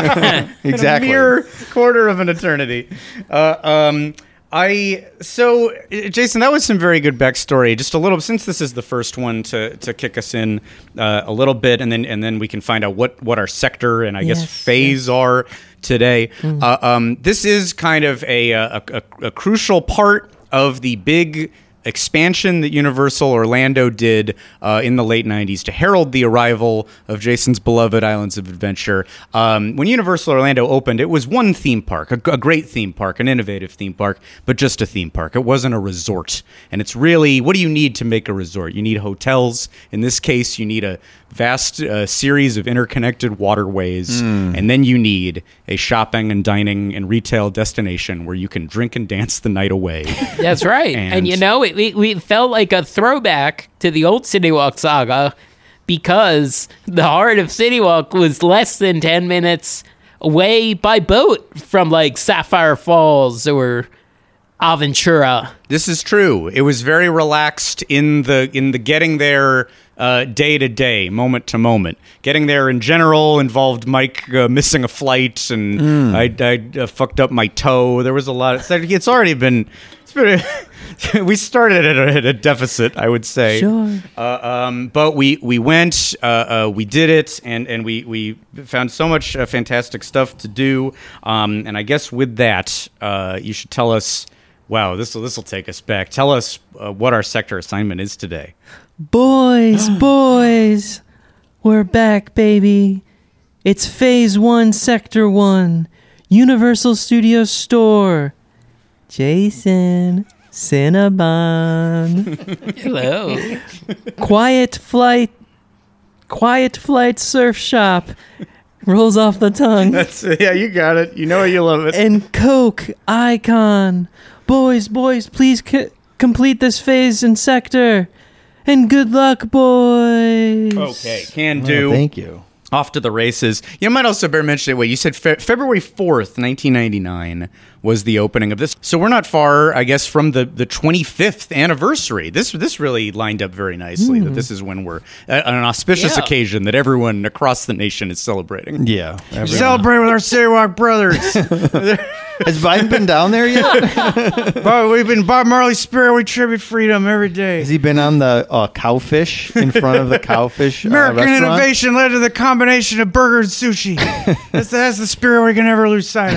exactly a mere quarter of an eternity. Uh, um, I so Jason, that was some very good backstory. Just a little, since this is the first one to to kick us in uh, a little bit, and then and then we can find out what what our sector and I Yes, guess phase yes. are today. Mm. Uh, um, this is kind of a a, a a crucial part of the big expansion that Universal Orlando did uh, in the late nineties to herald the arrival of Jason's beloved Islands of Adventure. Um, when Universal Orlando opened, it was one theme park, a, a great theme park, an innovative theme park, but just a theme park. It wasn't a resort. And it's really, what do you need to make a resort? You need hotels. In this case, you need a vast uh, series of interconnected waterways, mm. and then you need a shopping and dining and retail destination where you can drink and dance the night away. That's right. and, and you know, it, we, we felt like a throwback to the old City Walk saga because the heart of City Walk was less than ten minutes away by boat from like Sapphire Falls or Aventura. This is true. It was very relaxed in the in the getting there uh, day to day, moment to moment. Getting there in general involved Mike uh, missing a flight, and mm. I, I uh, fucked up my toe. There was a lot. Of, it's already been. It's been a, we started at a, at a deficit, I would say. Sure. Uh, um, but we we went, uh, uh, we did it, and and we we found so much uh, fantastic stuff to do. Um, and I guess with that, uh, you should tell us. Wow, this will this will take us back. Tell us uh, what our sector assignment is today. Boys, boys, we're back, baby. It's Phase One, Sector One, Universal Studios Store. Jason, Cinnabon. Hello. Quiet Flight Quiet Flight Surf Shop rolls off the tongue. That's, yeah, you got it. You know you love it. And Coke Icon. Boys, boys, please c- complete this phase and sector. And good luck, boys. Okay, can do. Oh, thank you. Off to the races. You might also bear mentioning, wait, you said fe- February fourth, nineteen ninety-nine was the opening of this. So we're not far, I guess, from the, the twenty-fifth anniversary. This this really lined up very nicely, Mm. that this is when we're at an auspicious Yeah. occasion that everyone across the nation is celebrating. Yeah. everyone. Celebrate with our City Walk brothers. Has Biden been down there yet? Bob, we've been Bob Marley Spirit. We tribute freedom every day. Has he been on the uh, Cowfish in front of the Cowfish uh, American restaurant? innovation led to the combination of burger and sushi. that's, that's the spirit we can never lose sight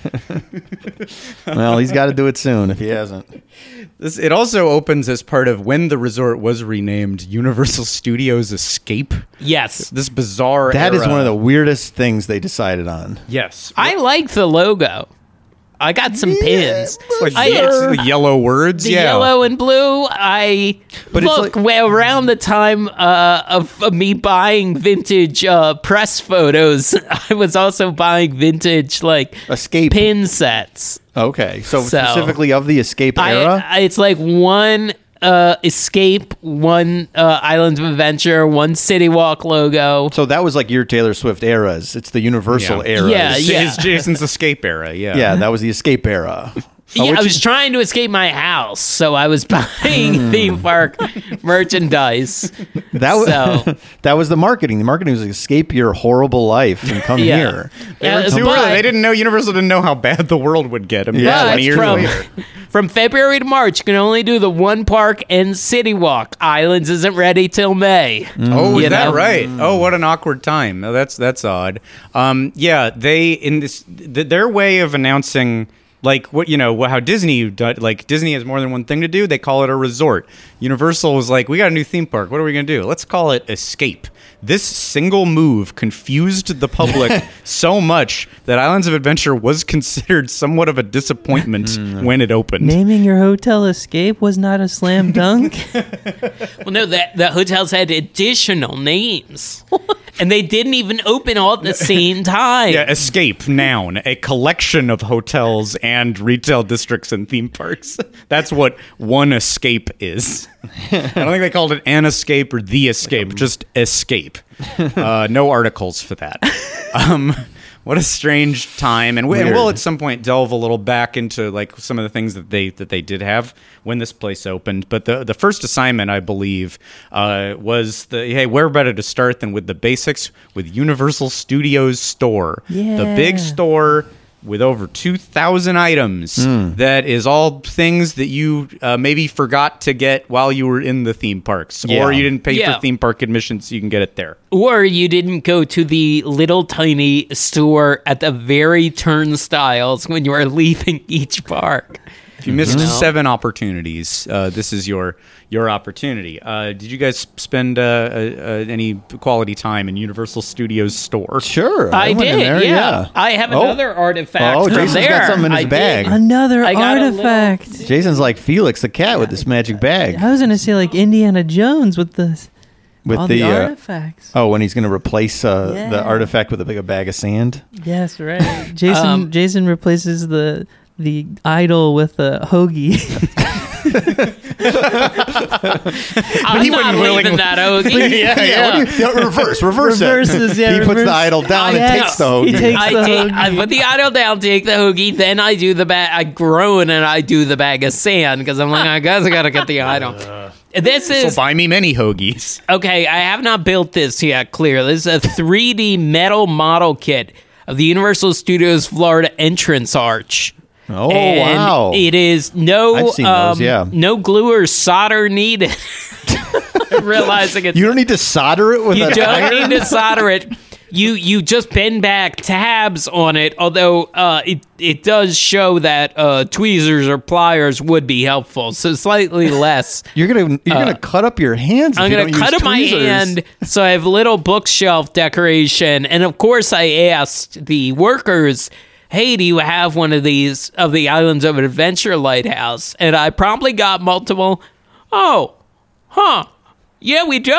of. Well, he's got to do it soon if he hasn't. This, it also opens as part of when the resort was renamed Universal Studios Escape. Yes. This bizarre That is era. one of the weirdest things they decided on. Yes. I like the logo. I got some pins. It's like I- it's the yellow words. The yeah. yellow and blue. I But it's look like- well, around the time uh, of, of me buying vintage uh, press photos. I was also buying vintage like Escape. pin sets. Okay, so, So- specifically of the Escape I, era? I, it's like one uh, Escape, one uh, Islands of Adventure, one City Walk logo. so that was like your Taylor Swift eras. It's the Universal Yeah. era. Yeah, It's, yeah. it's Jason's Escape era. Yeah. Yeah, that was the Escape era. Yeah, which I was is- trying to escape my house, so I was buying theme park merchandise. That was So- that was the marketing. The marketing was escape your horrible life and come Yeah. here. They were Uh, too but- early. They didn't know. Universal didn't know how bad the world would get. I mean, Yeah, But twenty years from, later. from February to March, you can only do the one park and City Walk. Islands isn't ready till May. Oh, is You that know? right? Oh, what an awkward time. Oh, that's that's odd. Um, yeah, they in this th- their way of announcing. Like what you know how Disney do- like Disney has more than one thing to do. They call it a resort. Universal was like, we got a new theme park. What are we gonna do? Let's call it Escape. This single move confused the public so much that Islands of Adventure was considered somewhat of a disappointment when it opened. Naming your hotel Escape was not a slam dunk. Well, no, that the hotels had additional names, and they didn't even open all at the same time. Yeah, Escape, noun, a collection of hotels and retail districts and theme parks. That's what one Escape is. I don't think they called it an Escape or the Escape, just Escape. Uh, no articles for that. Um, what a strange time, and, we, and Weird. we'll at some point delve a little back into like some of the things that they that they did have when this place opened. But the the first assignment, I believe, uh, was the hey, where better to start than with the basics with Universal Studios Store, the big Yeah. store with over two thousand items. That is all things that you uh, maybe forgot to get while you were in the theme parks, Yeah. or you didn't pay Yeah. for theme park admission, so you can get it there. Or you didn't go to the little tiny store at the very turnstiles when you were leaving each park. If you missed seven opportunities, uh, this is your your opportunity. Uh, did you guys spend uh, uh, uh, any quality time in Universal Studios Store? Sure. I, went did, in there, yeah. I have Oh. another artifact Oh, from Jason's got there. something in his I did. bag. Another I got a artifact. Jason's like Felix the cat with this magic bag. I was gonna say like Indiana Jones with the With all the, the, uh, artifacts. Oh, when he's going to replace uh, Yeah. the artifact with a big a bag of sand. Yes, right. Jason Um, Jason replaces the the idol with a hoagie. I'm he not wasn't willing- leaving that Ogie. yeah, Yeah, what do you, yeah, reverse, reverse Reverses, it. yeah, he puts reverse. the idol down Yes, and takes the hoagie. he takes I, the take, I hoagie. put the idol down, take the hoagie, then I do the bag. I groan and I do the bag of sand because I'm like, I guess I gotta get the idol. This So is buy me many hoagies. okay. I have not built this yet. Clear. This is a three D metal model kit of the Universal Studios Florida entrance arch. Oh, And wow. It is no, I've seen um, those, yeah. no glue or solder needed. Realizing it's You don't need to solder it with you an don't iron? need to solder it. You you just bend back tabs on it. Although uh, it it does show that uh, tweezers or pliers would be helpful. So slightly less. You're gonna you're gonna cut up your hands. If I'm you gonna don't cut use up my tweezers. hand so I have little bookshelf decoration. And of course, I asked the workers, "Hey, do you have one of these of the Islands of Adventure lighthouse?" And I promptly got multiple. Oh, huh? Yeah, we don't.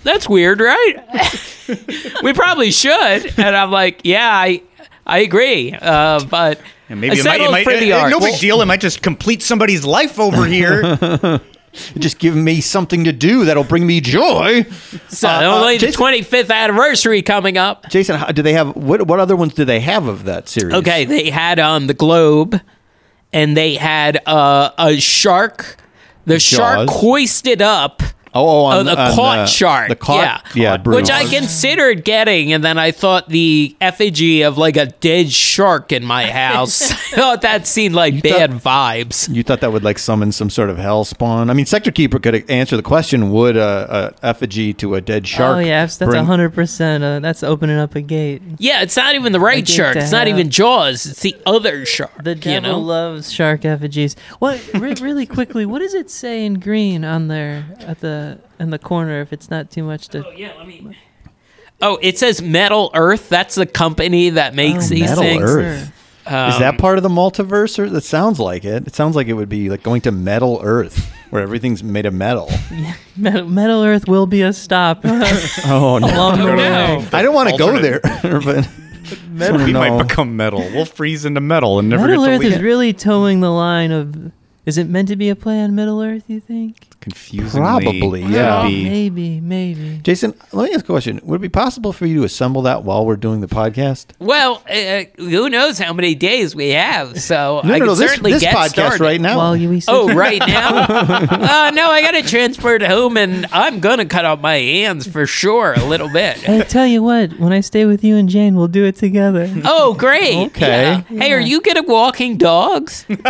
that's weird, right? We probably should. And I'm like, yeah, I I agree. Uh, but And maybe I it might, it settled might for the uh, art. no big Well, deal. It might just complete somebody's life over here. Just give me something to do that'll bring me joy. So Uh, uh, only the Jason- twenty-fifth anniversary coming up. Jason, how, do they have what? What other ones do they have of that series? Okay, they had um the globe, and they had uh, a shark. The shark Jaws. hoisted up. Oh, oh on, a on, caught uh, shark. The caught, yeah, yeah, Bruce. which I considered getting, and then I thought the effigy of like a dead shark in my house. I thought that seemed like bad vibes. You thought that would like summon some sort of hell spawn? I mean, Sector Keeper could answer the question: would a, a effigy to a dead shark? Oh yeah, that's bring- a hundred percent. Uh, That's opening up a gate. Yeah, it's not even the right get shark. to It's not have- even Jaws. It's the other shark. The you devil know? loves shark effigies. What? Re- really quickly, what does it say in green on there at the in the corner? If it's not too much to. Oh, yeah, let me. Oh, it says Metal Earth. That's the company that makes Oh, these Metal things. Earth. Um, Is that part of the multiverse? Or that sounds like it. It sounds like it would be like going to Metal Earth, where everything's made of metal. Metal, Metal Earth will be a stop Oh no! along the Oh, way. no. I don't want to go there, Alternate- but Metal, we no. might become metal. We'll freeze into metal and never Middle get to Earth leave. is really towing the line of. Is it meant to be a play on Middle Earth? You think? Confusingly, Probably, yeah. could be. Maybe, maybe. Jason, let me ask a question. Would it be possible for you to assemble that while we're doing the podcast? Well, uh, who knows how many days we have? So No, I no, can no. This, certainly this get podcast started. right now. While you we sit- Oh, right now? uh, no, I got to transport home, and I'm gonna cut off my hands for sure a little bit. Hey, tell you what. When I stay with you and Jane, we'll do it together. Oh, great! Okay. Yeah. Hey, are you good at walking dogs? You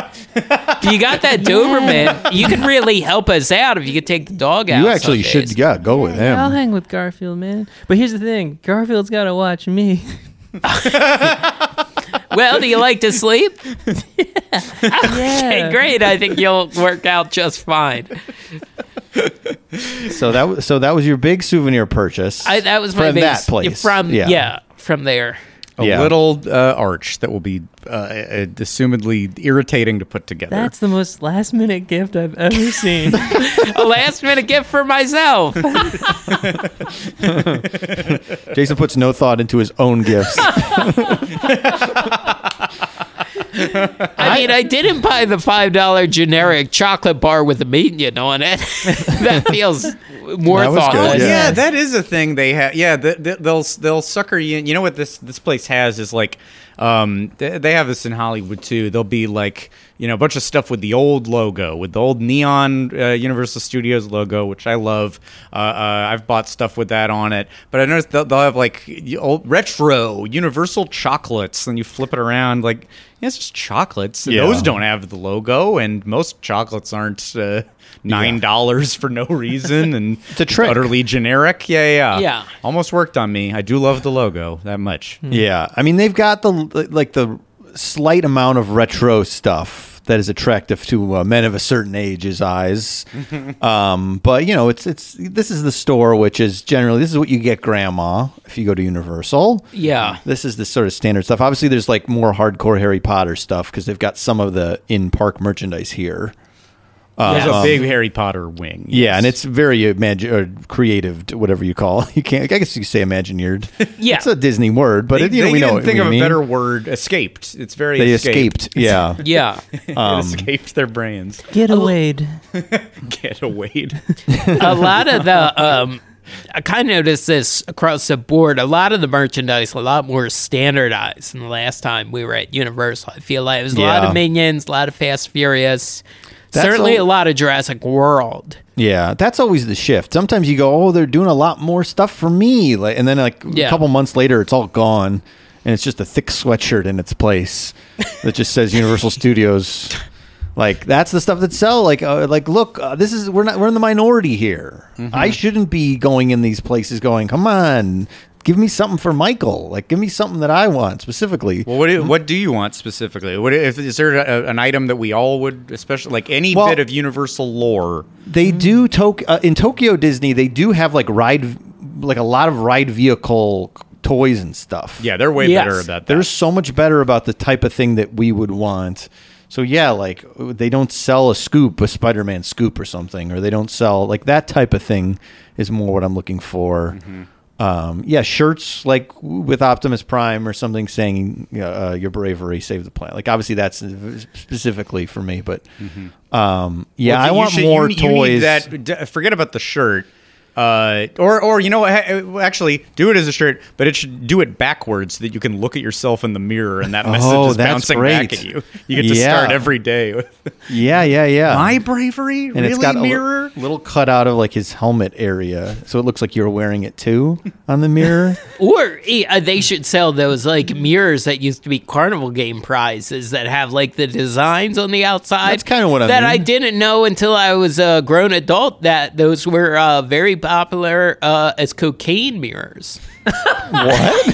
got that Doberman. You can really help us out if you could take the dog out. you actually some days. should, yeah, go with him. I'll hang with Garfield, man. But here's the thing: Garfield's got to watch me. Well, do you like to sleep? Yeah. Okay, great. I think you'll work out just fine. So that was so that was your big souvenir purchase. I, that was my from big, that place. From yeah. yeah. from there. A Yeah. little uh, arch that will be uh, uh, assumedly irritating to put together. That's the most last minute gift I've ever seen. A last minute gift for myself. Jason puts no thought into his own gifts. I mean, I didn't buy the five dollar generic chocolate bar with a minion on it. That feels more That was thoughtless. good, yeah. yeah. that is a thing they have. Yeah, th- th- they'll they'll sucker you in. You know what this this place has is like, um, th- they have this in Hollywood too. There'll be like, you know, a bunch of stuff with the old logo, with the old neon uh, Universal Studios logo, which I love. Uh, uh, I've bought stuff with that on it. But I noticed they'll, they'll have like y- old retro Universal chocolates, and you flip it around like, yeah, it's just chocolates. And Yeah. those don't have the logo, and most chocolates aren't uh, nine dollars for no reason, and It's a trick. utterly generic. Yeah, yeah, Yeah. Almost worked on me. I do love the logo that much. Yeah, I mean they've got the like the slight amount of retro stuff that is attractive to uh, men of a certain age's eyes. um, but you know, it's it's this is the store which is generally this is what you get grandma if you go to Universal. Yeah. This is the sort of standard stuff. Obviously, there's like more hardcore Harry Potter stuff because they've got some of the in-park merchandise here. There's a Um, big Harry Potter wing. Yeah, and yes. it's very imagi- or creative, whatever you call. You can't. I guess you say imagineered. Yeah. it's a Disney word, but They, it, you know, they we know didn't what think we of a mean. better word. Escaped. It's very They escaped. escaped. Yeah. Yeah. It Um, escaped their brains. Get away. Get away. A lot of the um I kind of noticed this across the board. A lot of the merchandise, a lot more standardized than the last time we were at Universal. I feel like it was a lot Yeah. of Minions, a lot of Fast Furious, That's certainly all- a lot of Jurassic World. Yeah, that's always the shift. Sometimes you go, "Oh, they're doing a lot more stuff for me," like, and then like Yeah. a couple months later, it's all gone, and it's just a thick sweatshirt in its place that just says Universal Studios. Like that's the stuff that sell. Like, uh, like look, uh, this is we're not we're in the minority here. I shouldn't be going in these places. Going, come on, give me something for Michael. Like, give me something that I want specifically. Well, what do, what do you want specifically? What if is there a, an item that we all would, especially like any Well- bit of Universal lore? They do Tok- uh, in Tokyo Disney. They do have like ride, like a lot of ride vehicle toys and stuff. Yeah, they're way Yes. better about that. They're so much better about the type of thing that we would want. So yeah, like they don't sell a scoop, a Spider-Man scoop or something, or they don't sell like that type of thing is more what I'm looking for. Mm-hmm. Um, yeah, shirts like with Optimus Prime or something saying uh, your bravery saved the planet. Like obviously that's specifically for me, but mm-hmm. um, yeah, well, I want should, more you, toys. You need that, forget about the shirt. Uh, or, or you know, actually, do it as a shirt, but it should do it backwards so that you can look at yourself in the mirror and that message oh, is bouncing great. back at you. You get to yeah. start every day with yeah, yeah, yeah. My bravery, and really, it's got mirror, a little, little cut out of like his helmet area, so it looks like you're wearing it too on the mirror. Or uh, they should sell those like mirrors that used to be carnival game prizes that have like the designs on the outside. That's kind of what I that mean. I didn't know until I was a grown adult that those were uh, very popular. Uh, as cocaine mirrors. What?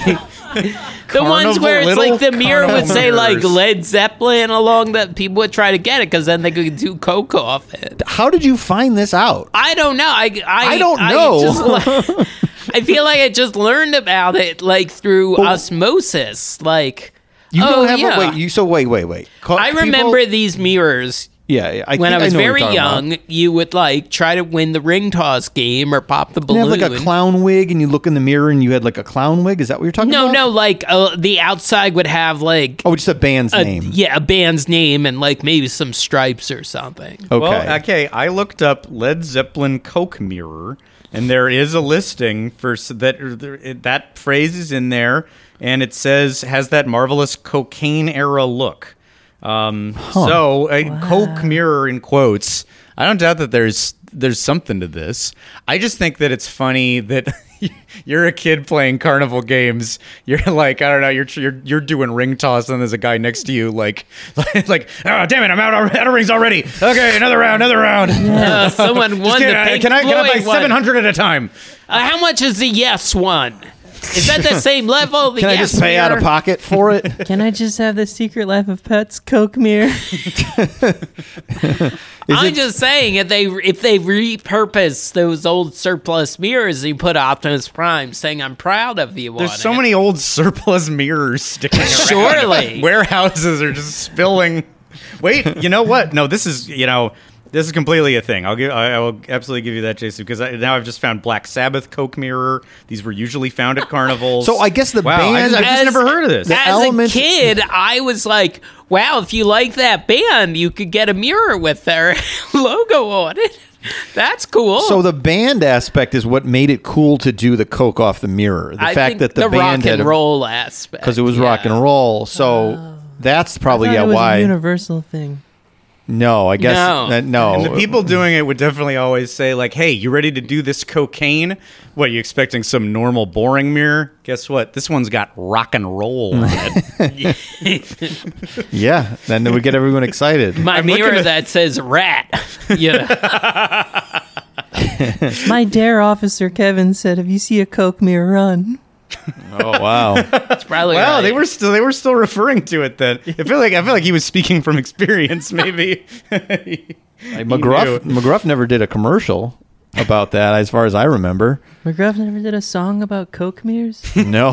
The ones where it's like the mirror would say like mirrors. Led Zeppelin along that people would try to get it because then they could do coke off it. How did you find this out? I don't know. I I, I don't know. I, just, like, I feel like I just learned about it like through But- osmosis. Like You oh, don't have yeah. a wait. You so wait, wait, wait. Co- I people- remember these mirrors. Yeah, yeah, I When think I was know what you're very talking young, about. you would like try to win the ring toss game or pop the You balloon. have like a clown wig, and you look in the mirror, and you had like a clown wig. Is that what you're talking No, about? no, like uh, the outside would have like Oh, just a band's a, name. yeah, a band's name and like maybe some stripes or something. Okay. Well, okay, I looked up Led Zeppelin Coke mirror, and there is a listing for s- that. That phrase is in there, and it says has that marvelous cocaine era look. Um, So, a Coke mirror in quotes. I don't doubt that there's there's something to this. I just think that it's funny that you're a kid playing carnival games. You're like, I don't know, you're you're you're doing ring toss, and there's a guy next to you, like like, like oh damn it, I'm out, out of rings already. Okay, another round, another round. Uh, someone won Can the I, Pink can I can I buy Floyd one. seven hundred at a time? Uh, how much is the yes one? Is that the same level? The Can I yes just pay out of mirror? pocket for it? Can I just have the Secret Life of Pets Coke mirror? I'm it- just saying if they if they repurpose those old surplus mirrors, you put Optimus Prime saying I'm proud of you. There's on so it. many old surplus mirrors sticking around. Surely. Warehouses are just spilling. Wait, you know what? No, this is, you know, this is completely a thing. I'll give, I, I will absolutely give you that, Jason, because I, now I've just found Black Sabbath Coke mirror. These were usually found at carnivals. So I guess the wow, band- I just, I've just As- never heard of this. As elements- a kid, I was like, wow, if you like that band, you could get a mirror with their logo on it. That's cool. So the band aspect is what made it cool to do the coke off the mirror. The I fact think that the, the band rock had and roll aspect. because it was yeah. rock and roll. So that's probably I thought yeah it was why. a universal thing. no, I guess No. that- no. And the people doing it would definitely always say, like, hey, you ready to do this cocaine? What, you expecting some normal, boring mirror? Guess what? This one's got rock and roll on it. yeah, then it would get everyone excited. My I'm mirror looking at- that says rat. You know? My dare officer Kevin said, "If you see a Coke mirror, run." Oh wow. It's probably Wow, right. they were still they were still referring to it then. I feel like I feel like he was speaking from experience, maybe. Like, McGruff McGruff never did a commercial about that, as far as I remember. McGruff never did a song about Coke mirrors. No.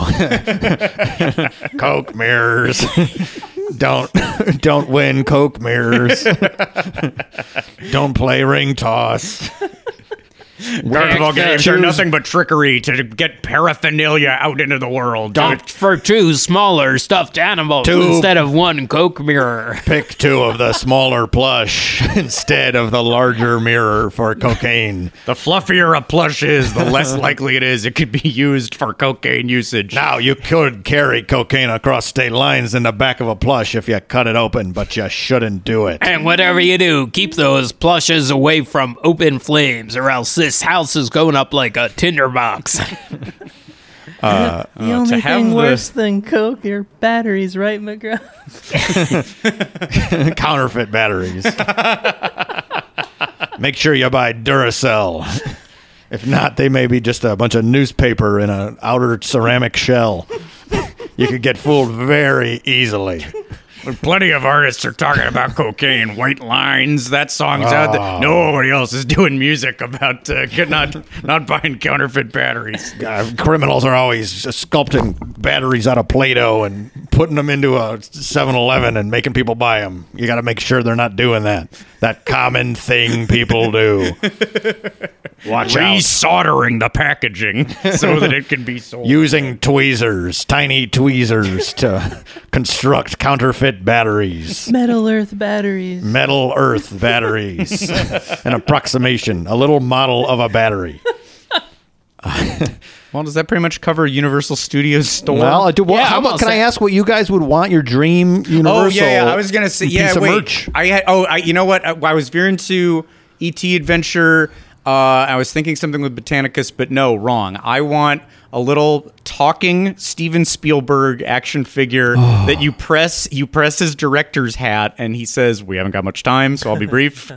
Coke mirrors. don't don't win Coke mirrors. Don't play ring toss. Carnival games are choose- nothing but trickery to get paraphernalia out into the world. Don't for two smaller stuffed animals Two- instead of one Coke mirror. Pick two of the smaller plush instead of the larger mirror for cocaine. The fluffier a plush is, the less likely it is it could be used for cocaine usage. Now, you could carry cocaine across state lines in the back of a plush if you cut it open, but you shouldn't do it. And whatever you do, keep those plushes away from open flames, or else this house is going up like a tinderbox. the only have thing the- worse than Coke are batteries, right, McGruff? Counterfeit batteries. Make sure you buy Duracell. If not, they may be just a bunch of newspaper in an outer ceramic shell. You could get fooled very easily. Plenty of artists are talking about cocaine, white lines. That song's out there. Nobody else is doing music about uh, not not buying counterfeit batteries. Uh, criminals are always sculpting batteries out of Play-Doh and putting them into a seven eleven and making people buy them. You got to make sure they're not doing that. That common thing people do. Watch out. Resoldering the packaging so that it can be sold. Using tweezers, tiny tweezers to construct counterfeit batteries. Metal Earth batteries. Metal Earth batteries. An approximation, a little model of a battery. Well, does that pretty much cover Universal Studios store? Well, do, well Yeah, how I'm about, all can I set. ask what you guys would want your dream Universal? Oh yeah, yeah. I was gonna say piece yeah. of Wait, merch? I had. Oh, I, you know what? I, I was veering to E T Adventure. Uh, I was thinking something with Botanicus, but no, wrong. I want a little talking Steven Spielberg action figure that you press. You press his director's hat, and he says, "We haven't got much time, so I'll be brief."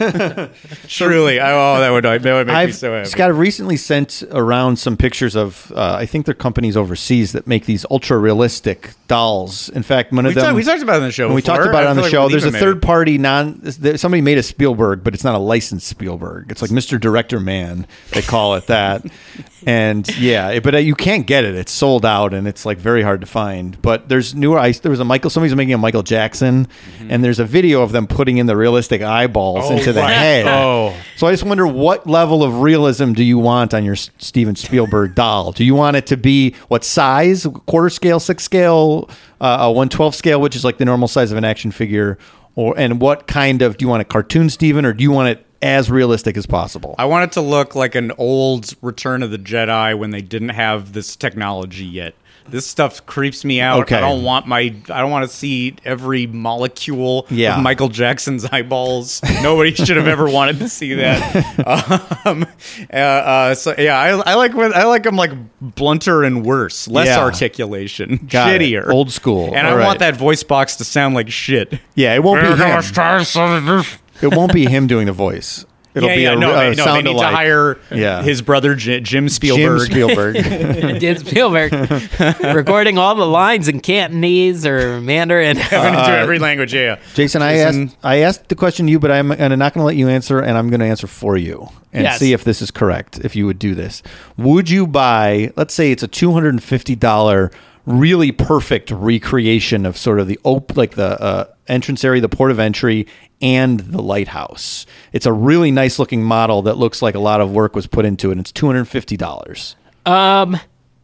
Truly, I, oh, that would that would make I've me so happy. Scott, I've recently sent around some pictures of, uh, I think they're companies overseas that make these ultra realistic dolls. In fact, one of we, them talked, we talked about it on the show. when we before. talked about it I on the feel like show. we've There's a even made third it. party non. there- Somebody made a Spielberg, but it's not a licensed Spielberg. It's like Mister Director Man. They call it that. And yeah, it- but uh, you can't get it. It's sold out, and it's like very hard to find. But there's newer. I, there was a Michael. Somebody's making a Michael Jackson, and there's a video of them putting in the realistic eyeballs Oh, into the right. head. Oh. So I just wonder, what level of realism do you want on your S- Steven Spielberg doll? Do you want it to be what size? Quarter scale, six scale, uh, a one twelfth scale, which is like the normal size of an action figure, or and what kind of? Do you want a cartoon Steven, or do you want it as realistic as possible? I want it to look like an old Return of the Jedi when they didn't have this technology yet. This stuff creeps me out. Okay. I don't want my. I don't want to see every molecule Yeah. of Michael Jackson's eyeballs. Nobody should have ever wanted to see that. um, uh, uh, so yeah, I, I like when I like them like blunter and worse, less Yeah. articulation, Got it. shittier, Old school. and All I right. want that voice box to sound like shit. Yeah, it won't be him. It won't be him doing the voice. It'll yeah, be yeah, a, no, a they, no, they sound need alike. to hire Yeah. his brother J- Jim Jim Spielberg. Spielberg. Jim Spielberg recording all the lines in Cantonese or Mandarin. Having to do every language, yeah. Jason, I Jason- asked I asked the question to you, but I'm, I'm not going to let you answer, and I'm going to answer for you and Yes. see if this is correct. If you would do this, would you buy? Let's say it's a two hundred and fifty dollar, really perfect recreation of sort of the op- like the uh, entrance area, the port of entry, and the lighthouse. It's a really nice looking model that looks like a lot of work was put into it. And it's two hundred and fifty dollars. Um,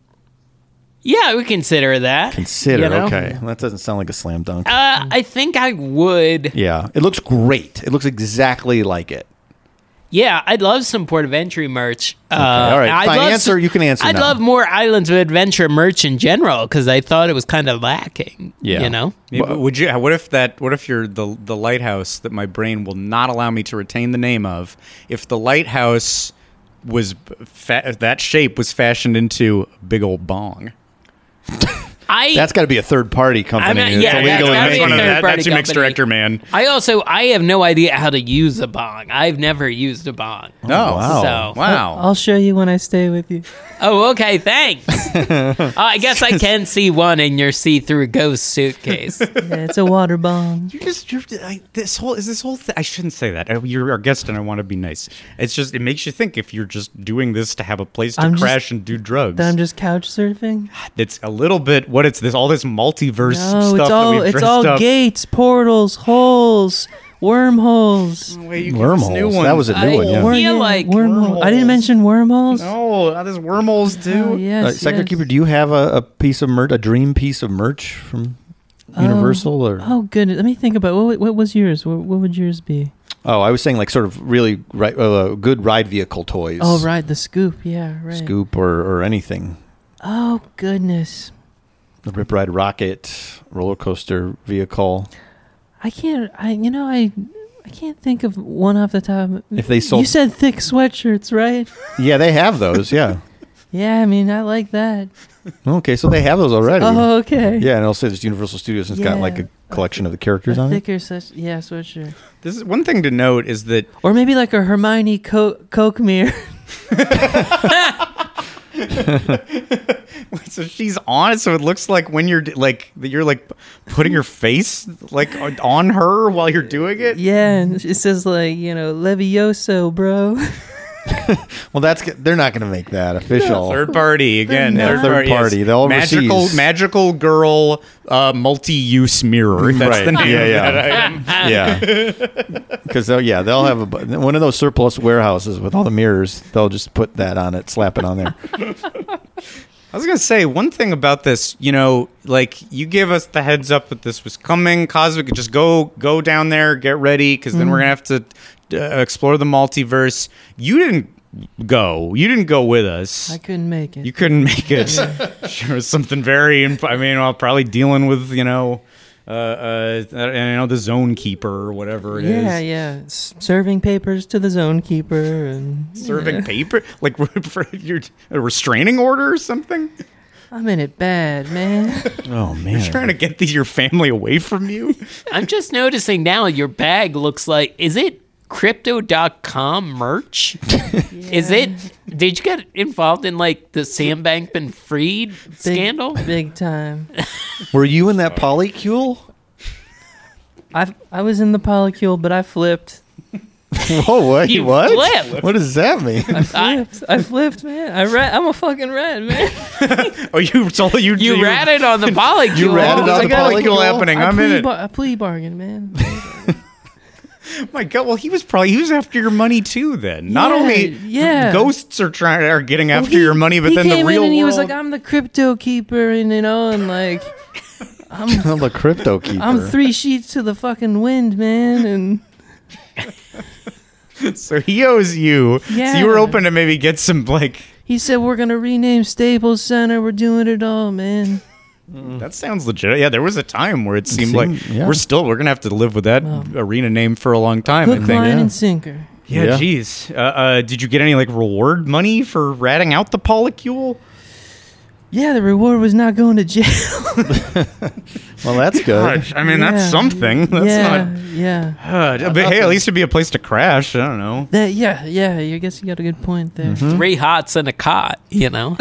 yeah, I would consider that. Consider you know? okay. Well, that doesn't sound like a slam dunk. Uh, I think I would. Yeah, it looks great. It looks exactly like it. Yeah, I'd love some Port of Entry merch. Uh, all right, I'd fine. love Answer, you can answer I'd now. love more Islands of Adventure merch in general because I thought it was kind of lacking. Yeah. You know? Maybe- would you? What if that? What if you're the the lighthouse that my brain will not allow me to retain the name of? If the lighthouse was fa- that shape was fashioned into a big old bong. I That's got to be a third party company. I mean, It's yeah, illegally that's gotta That's be making one of a it. that, third-party that's your mixed company. director, man. I also I have no idea how to use a bong. I've never used a bong. Oh, wow. So wow. I'll show you when I stay with you. Oh, okay, thanks. uh, I guess I can see one in your see-through ghost suitcase. Yeah, it's a water bomb. You're just you're, I, this whole is this whole thing. I shouldn't say that. Uh, You're our guest, and I want to be nice. It's just it makes you think if you're just doing this to have a place to I'm just- crash and do drugs. Then I'm just couch surfing. It's a little bit what it's this all this multiverse No, stuff it's that all we've it's dressed all up. gates, portals, holes, wormholes. Wait, you give us new Wormholes. ones. That was a new I- one. Yeah. Wor- Worm- feel yeah, like wormhole. I didn't wormholes. mention wormholes. No, uh, there's wormholes too. Oh, yes, Uh, Sector yes. Keeper, do you have a, a piece of merch, a dream piece of merch from Universal? Or Oh goodness, let me think about what what was yours. What, what would yours be? oh, I was saying like sort of really ri- uh, good ride vehicle toys. Oh right, the scoop. Yeah, right. Scoop or, or anything. Oh goodness, The Rip Ride Rocket roller coaster vehicle. I can't. I you know I. I can't think of one off the top. If they sold- you said thick sweatshirts, right? Yeah, they have those. Yeah. Yeah, I mean I like that. Okay, so they have those already. Oh, okay. Yeah, and it'll say this Universal Studios and it's got Yeah. like a collection of the characters A on it. thicker such yeah sweatshirt, This is one thing to note is that or maybe like a Hermione Co- Coke mirror. So she's on it, so it looks like when you're like you're like putting your face like on her while you're doing it. Yeah, and it says like, you know, Levioso, bro. Well, that's they're not going to make that official. Third party again. They're Third, third party. yes. They'll magical overseas. magical girl uh, multi-use mirror. That's Right. the name Yeah, of yeah. that item. Yeah, because yeah, they'll have a, bu- one of those surplus warehouses with all the mirrors. They'll just put that on it, slap it on there. I was gonna say one thing about this. You know, like you gave us the heads up that this was coming. Cosmic, just go go down there, get ready, because then we're gonna have to uh, explore the multiverse. You didn't go. You didn't go with us. I couldn't make it. You couldn't make it. Sure, was something very. Imp- I mean, well, probably dealing with you know, uh, uh, you know, the zone keeper or whatever it is. yeah, yeah. S- serving papers to the zone keeper and Serving yeah. paper, like for your a restraining order or something. I'm in it bad, man. Oh man, You're trying to get the, your family away from you. I'm just noticing now your bag looks like, is it crypto dot com merch? Is it, did you get involved in like the Sam Bankman-Fried Big, scandal? big time. were you in that polycule? I I was in the polycule, but I flipped. Whoa, what? You what? flipped. What does that mean? I flipped. I flipped, man. I rat. I'm a fucking rat, man. Oh, you told you You ratted on the polycule. You ratted There's on a the polycule polycule? happening. I I'm plea in it. bar- a plea bargain, man. My God. Well, he was probably he was after your money too. Then not Yeah, only yeah. ghosts are trying are getting Well, after he- your money, but he then the came real in and he was world- like, "I'm the crypto keeper," and you know, and like, I'm I'm the crypto keeper. I'm three sheets to the fucking wind, man, and So he owes you. So Yeah. you were open to maybe get some like. he said we're gonna rename Staples Center. We're doing it all, man. That sounds legit. Yeah, there was a time where it seemed, seemed- like yeah. we're still we're gonna have to live with that arena name for a long time. I Hook, think. line, yeah. and sinker. Yeah, Yeah. geez. Uh, uh, did you get any like reward money for ratting out the polycule? Yeah, the reward was not going to jail. Well, that's good. Gosh, I mean, that's Yeah. something. That's yeah, not. yeah. Uh, but hey, at least it'd be a place to crash. I don't know. That, yeah, yeah. I guess you got a good point there. Three hots and a cot, you know?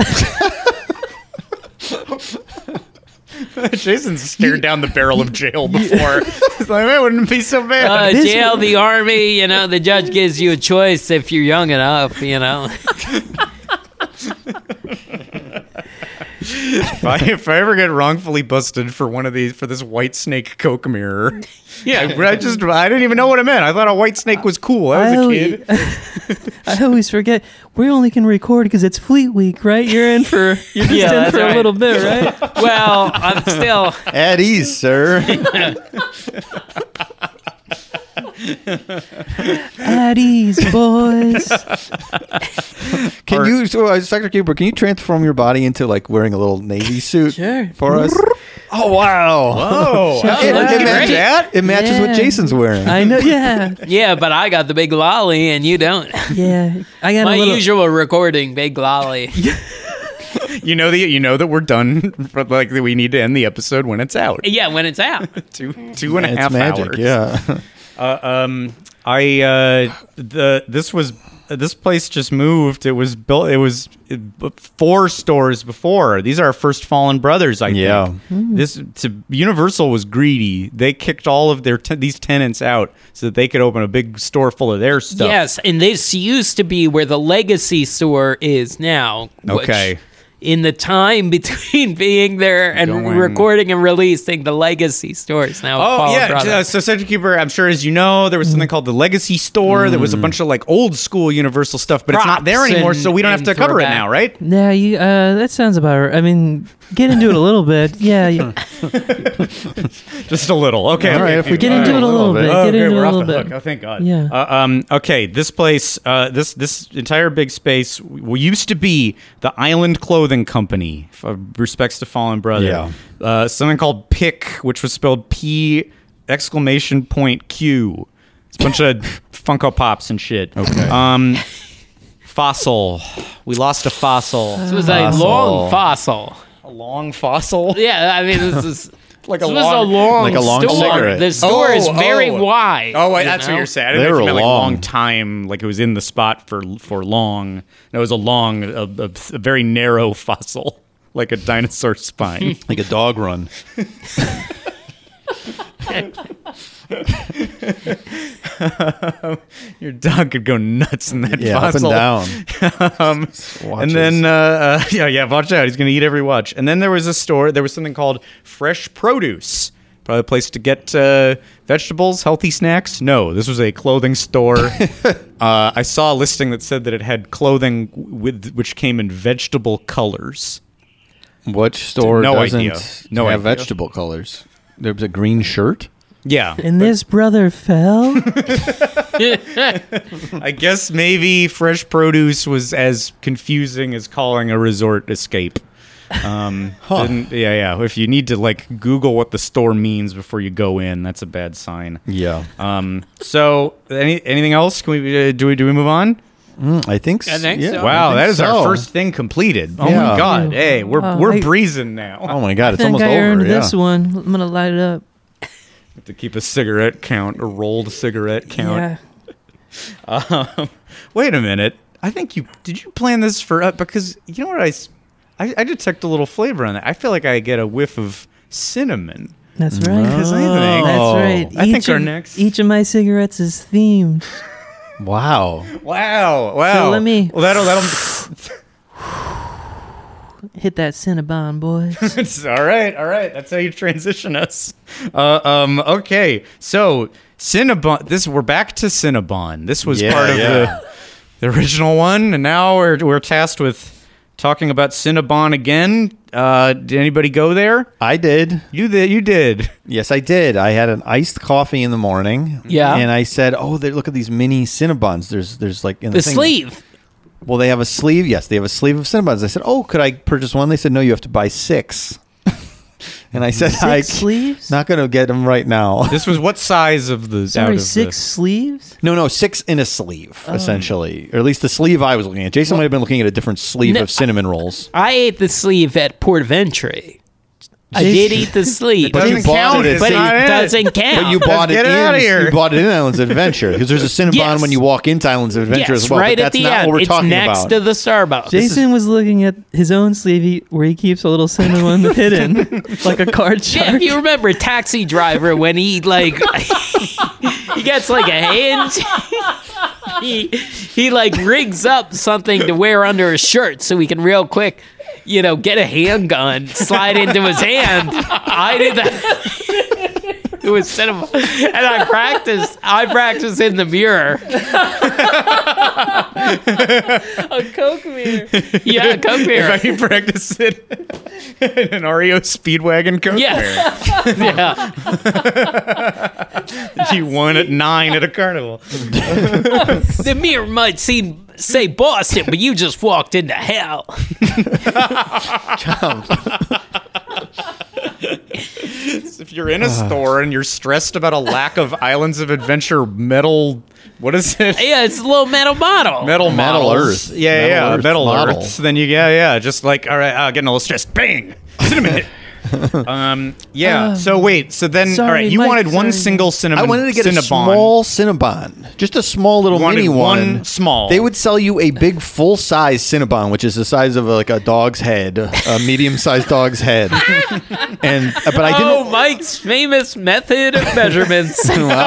Jason stared down the barrel of jail before. He's like, it wouldn't be so bad. Uh, This jail, one- the army, you know, the judge gives you a choice if you're young enough, you know? if, I, if I ever get wrongfully busted for one of these, for this white snake Coke mirror, yeah, I, I just I didn't even know what it meant. I thought a white snake was cool. I was I a always, kid. I always forget. We only can record because it's Fleet Week, right? You're in for you're just Yeah, in that's for right. a little bit, right? Well, I'm still. At ease, sir. At ease, boys. Can Or- you, so, uh, Sector Keeper, can you transform your body into like wearing a little Navy suit Sure. for us? Oh, wow. Oh, Sure. I Yeah. like It, it, matches, Dad. it matches Yeah. what Jason's wearing. I know. Yeah, Yeah, but I got the big lolly and you don't. yeah. I got My a little. usual recording, big lolly. You know that you know that we're done. But like that we need to end the episode when it's out. Yeah, when it's out. Two two and a It's half magic, hours. yeah. Uh, um, I uh, the this was this place just moved. It was built. It was uh, four stores before. These are our first Fallen Brothers. I Yeah. think this to, Universal was greedy. They kicked all of their te- these tenants out so that they could open a big store full of their stuff. Yes, and this used to be where the Legacy store is now. which Okay. in the time between being there and Going- recording and releasing, the Legacy store is now. Oh Fallen yeah, Brothers. uh, so Sector Keeper, I'm sure as you know, there was something called the Legacy Store. That was a bunch of like old school Universal stuff, but it's not there Props anymore, and- so we don't have and to cover it throwback. now, right? Yeah, you. Uh, that sounds about right. I mean, get into it a little bit. Yeah, you, Just a little. Okay. All right, if we get All into right, it a a little little bit. bit. Oh, Get okay, into we're it a off little the bit. hook. Oh, thank God. Yeah. Uh, um, okay, this place, uh, this this entire big space, w- used to be the Island Clothing Company. For respects to Fallen Brother. Yeah. Uh, something called Pick, which was spelled P exclamation point Q. It's a bunch of Funko Pops and shit. Okay. Um, fossil. We lost a fossil. This was a Fossil. long fossil. A long fossil. Yeah, I mean, this is. like a This was a long. long, Like a long store. cigarette. The store Oh, is very oh. wide. Oh, wait, you that's know? what you're saying. I didn't They know if you were meant like long. long time, like it was in the spot for for long. No, it was a long, a, a, a very narrow fossil, like a dinosaur spine. Like a dog run. Your dog could go nuts in that Yeah, fossil. up and down. um, and then, uh, uh, yeah, yeah, watch out. He's going to eat every watch. And then there was a store, there was something called Fresh Produce. Probably a place to get uh, vegetables, healthy snacks. No, this was a clothing store. uh, I saw a listing that said that it had clothing with which came in vegetable colors. Which store No doesn't idea. No have idea. vegetable colors? There was a green shirt. Yeah. And this brother fell. I guess maybe Fresh Produce was as confusing as calling a resort escape. Um, didn't, yeah, yeah. If you need to like Google what the store means before you go in, that's a bad sign. Yeah. Um, so any anything else? Can we uh, do we do we move on? Mm, I think. I think yeah, so. Wow, I that think is our so. first thing completed. Oh Yeah. my god! Hey, we're Oh, we're I- breezing now. Oh my god, I it's think almost I over. earned yeah. this one. I'm gonna light it up. Have to keep a cigarette count, a rolled cigarette count. Yeah. Um, wait a minute. I think you did you plan this for uh, because you know what I, s- I I detect a little flavor on that. I feel like I get a whiff of cinnamon. That's right. Because I think That's right. I think Each our of- next- Each of my cigarettes is themed. Wow. Wow, wow. So let me- Well, that'll that'll. Hit that Cinnabon, boys. It's all right, all right. That's how you transition us. Uh, um. Okay. So Cinnabon. This we're back to Cinnabon. This was Yeah, part of yeah. the the original one, and now we're we're tasked with talking about Cinnabon again. Uh, did anybody go there? I did. You did. You did. Yes, I did. I had an iced coffee in the morning. Yeah. And I said, "Oh, they, look at these mini Cinnabons. There's, there's like in The thing- sleeve. Well, they have a sleeve. Yes, they have a sleeve of Cinnabons. I said, "Oh, could I purchase one?" They said, "No, you have to buy six." And I said, Six "I sleeves? not going to get them right now." This was what size of the? out Sorry, of six The, sleeves? No, no, six in a sleeve, essentially, or at least the sleeve I was looking at. Jason might have been looking at a different sleeve No, of cinnamon rolls. I ate the sleeve at Port Ventry. I Jason- did eat the sleeve, But you doesn't bought count. it It's at but not it in it. doesn't count. But you bought Get it it outta in. here. You bought it in Islands of Adventure because there's a Cinnabon Yes. when you walk into Islands of Adventure yes, as well. right but at that's the not end. what we're It's talking next about. to the Starbucks. Jason was looking at his own sleeve he- where he keeps a little cinnamon hidden, like a card Yeah, shark. if you remember Taxi Driver when he like he gets like a hinge, he he like rigs up something to wear under his shirt so he can real quick, you know, get a handgun, slide into his hand. I did that. It was cinema, and I practiced. I practiced in the mirror. a Coke mirror. Yeah, come here. If I practice it in an R E O Speedwagon Coke Yeah. yeah. you won at nine at a carnival. The mirror might seem say Boston, but you just walked into hell. If you're in a store and you're stressed about a lack of Islands of Adventure metal, what is it? Yeah, it's a little metal model. Metal Metal models. Earth. Yeah, Metal yeah, Earth metal model. Earths. Then you, yeah, yeah, just like, all right, uh, getting a little stressed. Bang! Cinnamon hit. um, yeah. Um, so wait, so then, all sorry, right, you Mike, wanted one sorry. single cinnamon. I wanted to get Cinnabon. a small Cinnabon, just a small little You wanted mini one one. small. They would sell you a big full size Cinnabon, which is the size of a, like a dog's head, a medium sized dog's head. And uh, but I Oh, didn't Mike's famous method of measurements.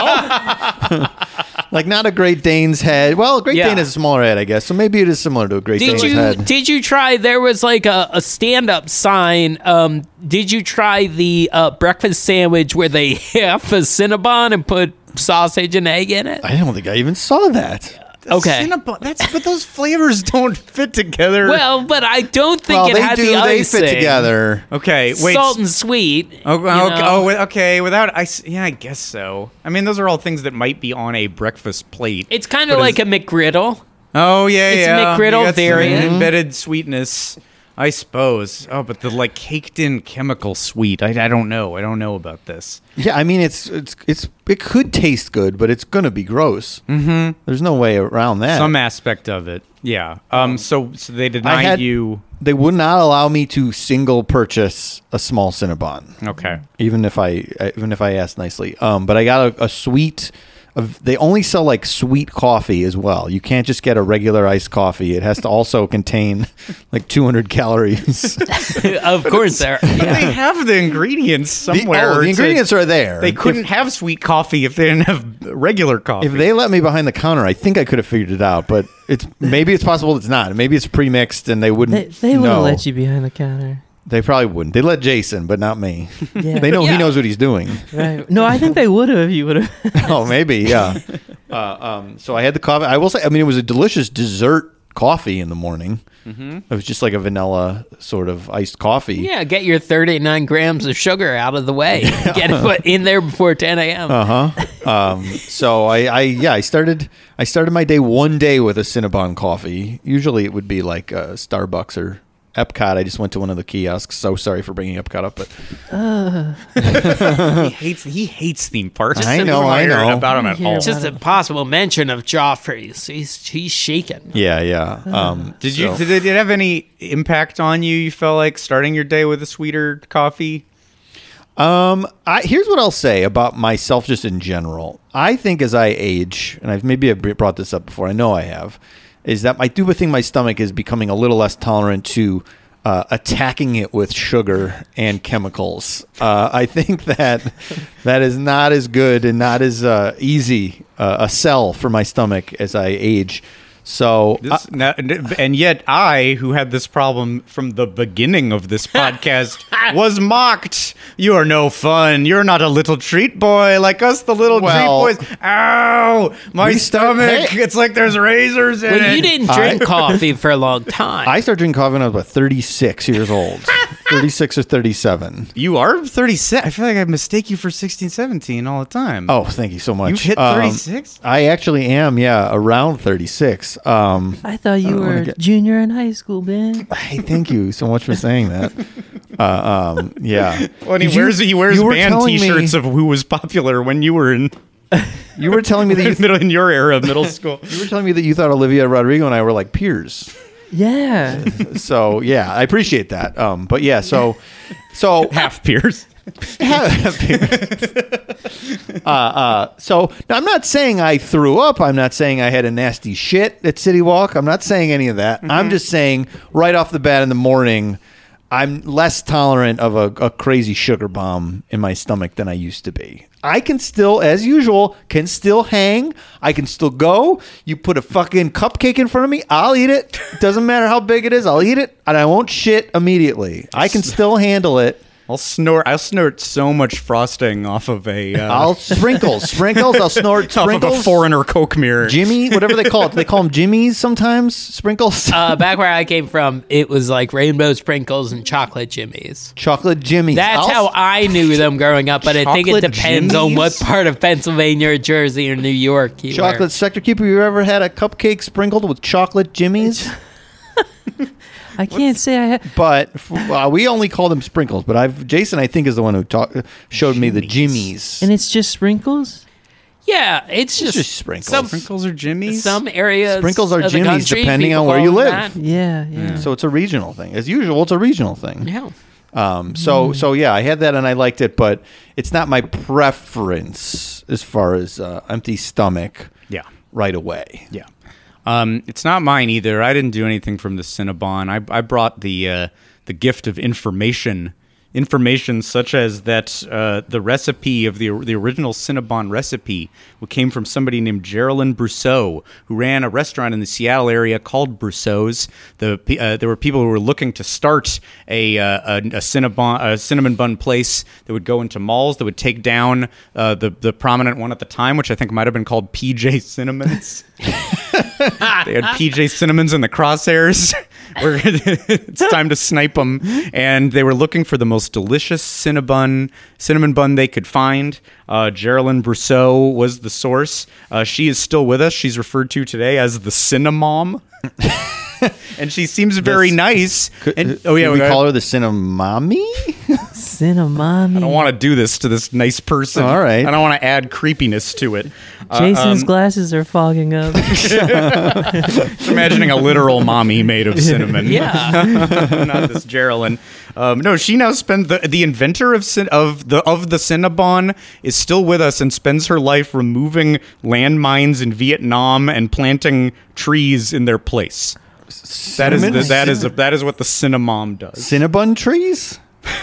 like not a Great Dane's head. Well, a Great Yeah. Dane has a smaller head, I guess. So maybe it is similar to a Great Did Dane's you head. did you try? There was like a, a stand up sign. Um, did you try the uh, breakfast sandwich where they half a Cinnabon and put sausage and egg in it? I don't think I even saw that. Okay. Cinnabon. That's but those flavors don't fit together. Well, but I don't think Well, it they had do. the They icing. fit together. okay, wait. Salt and sweet. Oh, you okay, know? oh, wi- okay. Without ice, yeah, I guess so. I mean, those are all things that might be on a breakfast plate. It's kind of But like is- a McGriddle. Oh yeah, It's yeah. McGriddle You got some variant. embedded sweetness, I suppose. Oh, but the like caked in chemical sweet. I, I don't know. I don't know about this. Yeah, I mean it's it's it's it could taste good, but it's gonna be gross. Mm-hmm. There's no way around that. Some aspect of it, yeah. Um. So so they I denied had you. they would not allow me to single purchase a small Cinnabon. Okay. Even if I even if I asked nicely. Um, but I got a, a sweet. Of, they only sell like sweet coffee as well. You can't just get a regular iced coffee. It has to also contain like two hundred calories. Of course, there. But they have the ingredients somewhere. The, oh, the to- ingredients are there. They couldn't If, have sweet coffee if they didn't have regular coffee. if they let me behind the counter, I think I could have figured it out. But it's maybe it's possible it's not. Maybe it's pre-mixed and they wouldn't. They, they wouldn't know. let you behind the counter. They probably wouldn't. They let Jason, but not me. Yeah. They know Yeah. he knows what he's doing. Right. No, I think they would have if you would have. Oh, maybe, yeah. Uh, um, so I had the coffee. I will say, I mean, it was a delicious dessert coffee in the morning. Mm-hmm. It was just like a vanilla sort of iced coffee. Yeah, get your thirty-nine grams of sugar out of the way. Get it put in there before ten a.m. Uh huh. Um, so I, I, yeah, I started, I started my day one day with a Cinnabon coffee. Usually it would be like uh, Starbucks or Epcot. I just went to one of the kiosks. So sorry for bringing Epcot up, but he hates he hates theme parks. I know, I Hearing know. about him at Yeah. all. Just a possible mention of Joffrey's. He's he's shaking. yeah, yeah. Um, Did you so- did it have any impact on you? You felt like starting your day with a sweeter coffee? Um, I, here's what I'll say about myself, just in general. I think as I age, and I've maybe I've brought this up before. I know I have, is that I do think my stomach is becoming a little less tolerant to uh, attacking it with sugar and chemicals. Uh, I think that that is not as good and not as uh, easy uh, a sell for my stomach as I age. So This, now- and yet I, who had this problem from the beginning of this podcast, was mocked. You are no fun. You're not a little treat boy like us, the little Well, treat boys. Ow, my we start- stomach. hey. It's like there's razors in Well, it. you didn't drink coffee for a long time. I started drinking coffee when I was about thirty-six years old. thirty-six or thirty-seven. You are thirty-six. I feel like I mistake you for sixteen, seventeen all the time. Oh, thank you so much. You hit Um, thirty-six? I actually am, yeah, around thirty-six. Um, I thought you don't wanna were get- junior in high school, Ben. hey, thank you so much for saying that. Uh, um, yeah. Well, he Did you- wears he wears you were band telling me- T-shirts of who was popular when you were in You were telling me that you, middle in your era of middle school. you were telling me that you thought Olivia Rodrigo and I were like peers. Yeah. So yeah, I appreciate that. Um, but yeah, so so Half peers. uh, uh, so now I'm not saying I threw up. I'm not saying I had a nasty shit at City Walk. I'm not saying any of that. I'm just saying right off the bat in the morning, I'm less tolerant of a, a crazy sugar bomb in my stomach than I used to be. I can still, as usual, can still hang. I can still go. You put a fucking cupcake in front of me, I'll eat it. Doesn't matter how big it is, I'll eat it, and I won't shit immediately. I can still handle it. I'll snort. I'll snort so much frosting off of a. Uh, I'll sprinkles, sprinkles. I'll snort off sprinkles. of a foreigner Coke mirror. Jimmy, whatever they call it. Do they call them Jimmies sometimes? Sprinkles? uh, back where I came from, it was like rainbow sprinkles and chocolate jimmies. Chocolate Jimmies. That's I'll- how I knew them growing up, but I think it Chocolate depends on what Jimmies? part of Pennsylvania or Jersey or New York you Chocolate were. Sector Keeper, you ever had a cupcake sprinkled with chocolate Jimmies? I can't say I have. But f- uh, we only call them sprinkles. But I've Jason, I think, is the one who talk, showed me the Jimmies. And it's just sprinkles? Yeah, it's just, just sprinkles. Some, Sprinkles or Jimmy's? some areas. Sprinkles are of the jimmies, country, depending people on where call you them live. that. Yeah, yeah. So it's a regional thing. As usual, it's a regional thing. Yeah. Um, so so yeah, I had that and I liked it, but it's not my preference as far as uh, empty stomach Yeah. right away. Yeah. Um, it's not mine either. I didn't do anything from the Cinnabon. I, I brought the uh, the gift of information. Information such as that uh, the recipe of the the original Cinnabon recipe came from somebody named Geraldine Brousseau, who ran a restaurant in the Seattle area called Brousseau's. The uh, there were people who were looking to start a uh, a, a, Cinnabon, a cinnamon bun place that would go into malls that would take down uh, the the prominent one at the time, which I think might have been called P J Cinnamons. They had P J Cinnamons in the crosshairs. We're, it's time to snipe them. And they were looking for the most delicious cinnabon, cinnamon bun they could find. Uh, Geraldine Brousseau was the source. Uh, she is still with us. She's referred to today as the Cinnamom. and she seems very This- nice. Could, and, oh yeah, we go ahead. call her the Cinnamommy. Cinnamommy. I don't want to do this to this nice person. All right. I don't want to add creepiness to it. Uh, Jason's um, glasses are fogging up. Just imagining a literal mommy made of cinnamon. Yeah. Not this Geraldine. Um, no, she now spends the the inventor of cin- of the of the Cinnabon is still with us and spends her life removing landmines in Vietnam and planting trees in their place. That is the, that is that is what the Cinnamom does. Cinnabon trees.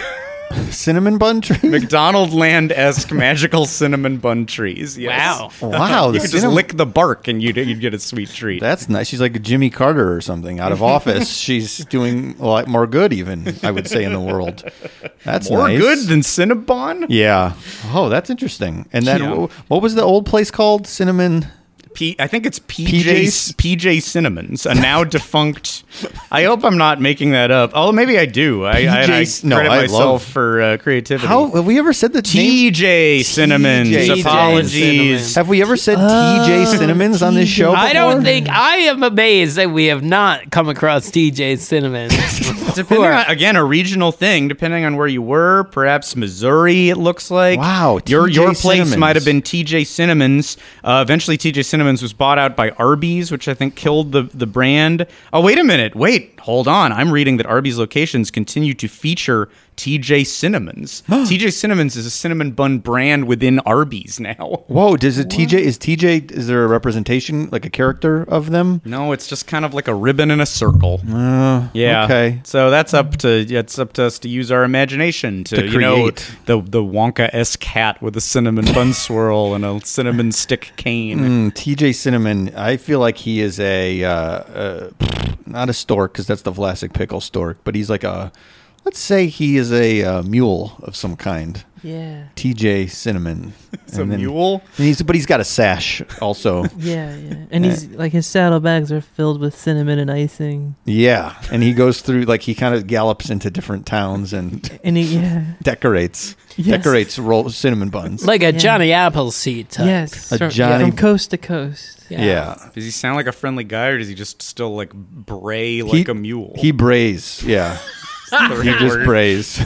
Cinnamon bun trees. McDonald Land-esque magical cinnamon bun trees. Yes. Wow. Wow, You the could just cinnamon- lick the bark and you'd, you'd get a sweet treat. That's nice. She's like a Jimmy Carter or something out of office. She's doing a lot more good, even I would say, in the world. That's More nice. good than Cinnabon? Yeah. Oh, that's interesting. And then Yeah. wh- what was the old place called? Cinnamon. P, I think it's P P J J's? P J Cinnamons, a now defunct. I hope I'm not making that up. Oh, maybe I do. I, I, I P J's no, credit I myself love- for uh, creativity. How have we ever said the name? T J Cinnamons. T J Apologies. Have we ever said T J Cinnamons on this show? I don't before? think I am amazed that we have not come across T J Cinnamon. Depending on, again, a regional thing, depending on where you were, perhaps Missouri, it looks like. Wow, Your, T J your place Cinnamons. might have been T J Cinnamons. Uh, eventually, T J Cinnamons was bought out by Arby's, which I think killed the, the brand. Oh, wait a minute. Wait, hold on. I'm reading that Arby's locations continue to feature T J Cinnamons. T J Cinnamons is a cinnamon bun brand within Arby's now. Whoa, does it T J is T J is there a representation like a character of them? No, it's just kind of like a ribbon in a circle. Uh, Yeah. Okay. So that's up to it's up to us to use our imagination to, To you know, create. the the Wonka-esque hat with a cinnamon bun swirl and a cinnamon stick cane. Mm, T J Cinnamon, I feel like he is a uh, uh, not a stork because that's the Vlasic pickle stork, but he's like a let's say he is a uh, mule of some kind. Yeah. T J Cinnamon. It's a mule? And he's but he's got a sash also. Yeah, yeah. And he's like his saddlebags are filled with cinnamon and icing. Yeah, and he goes through like he kind of gallops into different towns and And he, yeah. decorates Yes. decorates roll cinnamon buns. Like a Yeah. Johnny Appleseed type. Yes. A from, Johnny- from coast to coast. yeah. Does he sound like a friendly guy, or does he just still like bray like he, a mule? He brays, yeah. He just brays.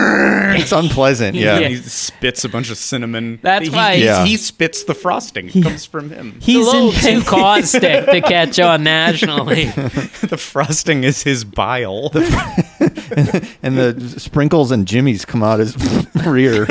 It's unpleasant, yeah. Yeah. He spits a bunch of cinnamon. That's he, why- he, Yeah. he spits the frosting. It He- comes from him. It's a He's little in too caustic to catch on nationally. The frosting is his bile. And the sprinkles and jimmies come out his rear,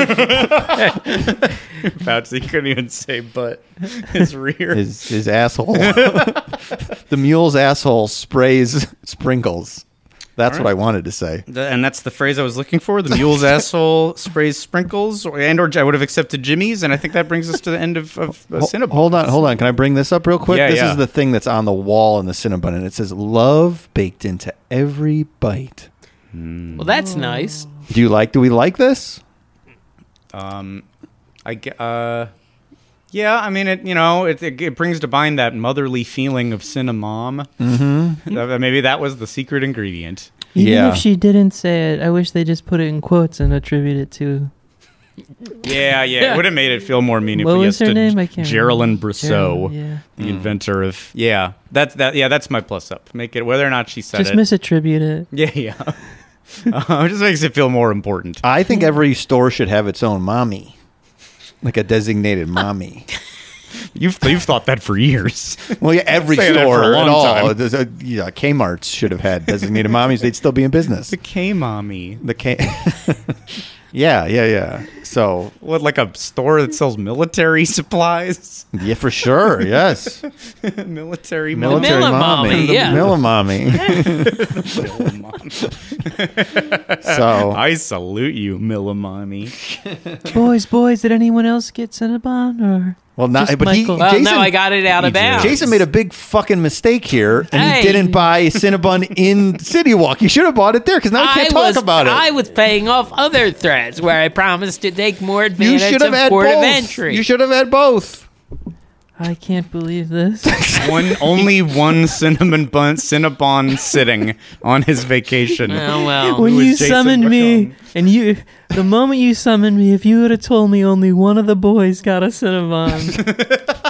About he couldn't even say butt. His rear. his his asshole. The mule's asshole sprays sprinkles. That's what I wanted to say. Th- and that's the phrase I was looking for. The mule's asshole sprays sprinkles, or, and or I would have accepted Jimmy's, and I think that brings us to the end of, of uh, Ho- Cinnabon. Hold on, hold on. Can I bring this up real quick? Yeah, this yeah. is the thing that's on the wall in the Cinnabon, and it says "love baked into every bite." Well, that's nice. Do you like? Do we like this? Um, I ge- uh, yeah. I mean, it. You know, it, it, it brings to mind that motherly feeling of Cinnamom. Mm-hmm. Maybe that was the secret ingredient. Even Yeah. if she didn't say it, I wish they just put it in quotes and attribute it to. Yeah, yeah. It would have made it feel more meaningful. What was yes, her to name? I can't Geraldine remember. Brousseau, Gerald, yeah. the inventor of. Yeah, that's that. Yeah, that's my plus up. Make it whether or not she said Just it. misattribute it. yeah, yeah. uh, it just makes it feel more important. I think every store should have its own mommy, like a designated mommy. You've you've thought that for years. Well, yeah, every Saying that for store a at long all. time. There's a- yeah, Kmart's should have had designated mommies. They'd still be in business. The K mommy. The K. Yeah, yeah, yeah. So What, like a store that sells military supplies? yeah, for sure. Yes, military mommy. military Millimommy, mommy. The yeah. Millimommy. So I salute you, Millimommy. boys, boys, did anyone else get Cinnabon or? well, not Just but he. Michael. Well, Jason, now I got it out of He did. bounds. Jason made a big fucking mistake here, and Hey. he didn't buy Cinnabon in City Walk. He should have bought it there because now we can't I talk was, about it. I was paying off other threats where I promised to take more you advantage should have of had port both. of entry. You should have had both. I can't believe this. One, only one cinnamon bun, Cinnabon sitting on his vacation. Oh, well. When was you Jason summoned me, McCone. and you, the moment you summoned me, if you would have told me only one of the boys got a Cinnabon,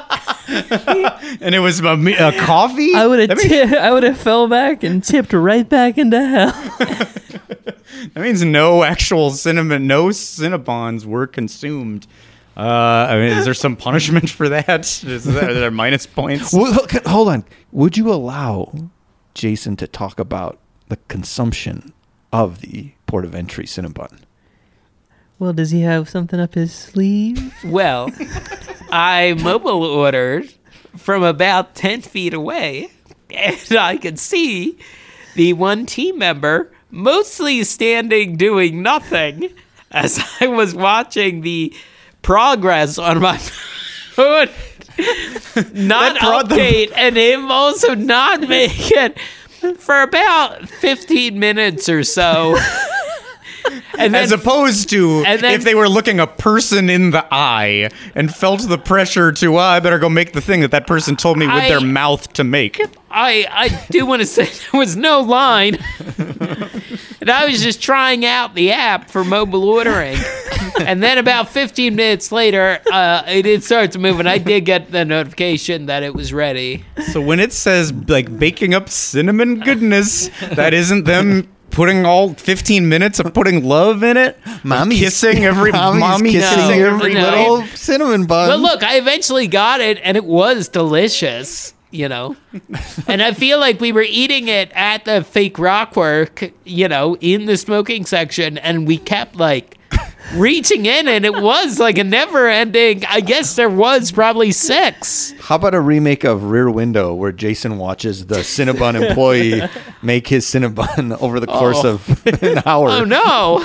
And it was a, me- a coffee? I would have That means- ti- I would have fell back and tipped right back into hell. That means no actual cinnamon, no Cinnabons were consumed. Uh, I mean, is there some punishment for that? Is there, are there minus points? Well, ho- hold on. Would you allow Jason to talk about the consumption of the port of entry Cinnabon? Well, does he have something up his sleeve? Well, I mobile ordered from about ten feet away, and I could see the one team member mostly standing doing nothing as I was watching the progress on my phone not brought them- update and him also not make it for about fifteen minutes or so. And then As opposed to and then- if they were looking a person in the eye and felt the pressure to, well, I better go make the thing that that person told me with I- their mouth to make. I, I do want to say there was no line. And I was just trying out the app for mobile ordering. And then about fifteen minutes later, uh, it did start to move, and I did get the notification that it was ready. So when it says, like, baking up cinnamon goodness, that isn't them putting all fifteen minutes of putting love in it? Of Mommy's- kissing every Mommy's mommy kissing kissing No, every no. little cinnamon bun. But look, I eventually got it, and it was delicious, you know. And I feel like we were eating it at the fake Rockwork, you know, in the smoking section, and we kept, like, reaching in, and it was like a never-ending. I guess there was probably six. How about a remake of Rear Window where Jason watches the Cinnabon employee make his Cinnabon over the course Oh. of an hour? Oh no!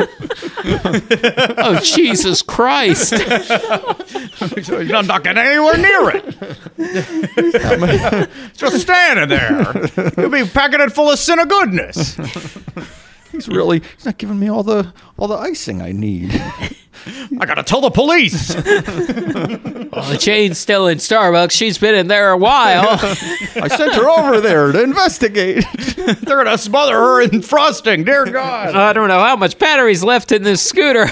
Oh Jesus Christ! You're not getting anywhere near it. Just standing there. You'll be packing it full of sin of goodness. He's really he's not giving me all the all the icing I need. I gotta tell the police. Well, the chain's still in Starbucks. She's been in there a while. I sent her over there to investigate. They're gonna smother her in frosting. Dear God. I don't know how much battery's left in this scooter.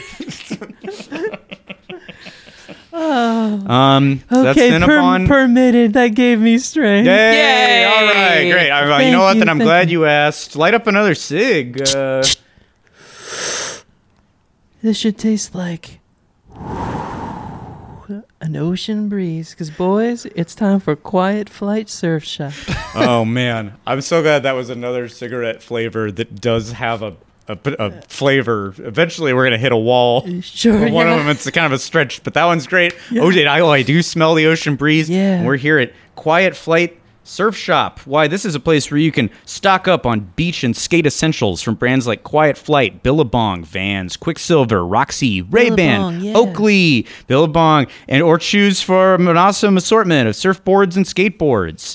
Um, that's Okay, per- Cinnabon. permitted. That gave me strength. Yay! Yay! All right, great. I, you Thank know what? you, Then I'm thank glad you. you asked. Light up another cig. Uh, This should taste like an ocean breeze. Because, boys, it's time for Quiet Flight Surf Shop. oh man, I'm so glad that was another cigarette flavor that does have a a, a flavor. Eventually, we're gonna hit a wall. Sure, But one yeah. of them, it's kind of a stretch, but that one's great. Oh, did I? Oh, I do smell the ocean breeze. Yeah. And we're here at Quiet Flight Surf Shop. Why, this is a place where you can stock up on beach and skate essentials from brands like Quiet Flight, Billabong, Vans, Quicksilver, Roxy, Ray-Ban, Billabong, yeah. Oakley, Billabong, and or choose from an awesome assortment of surfboards and skateboards.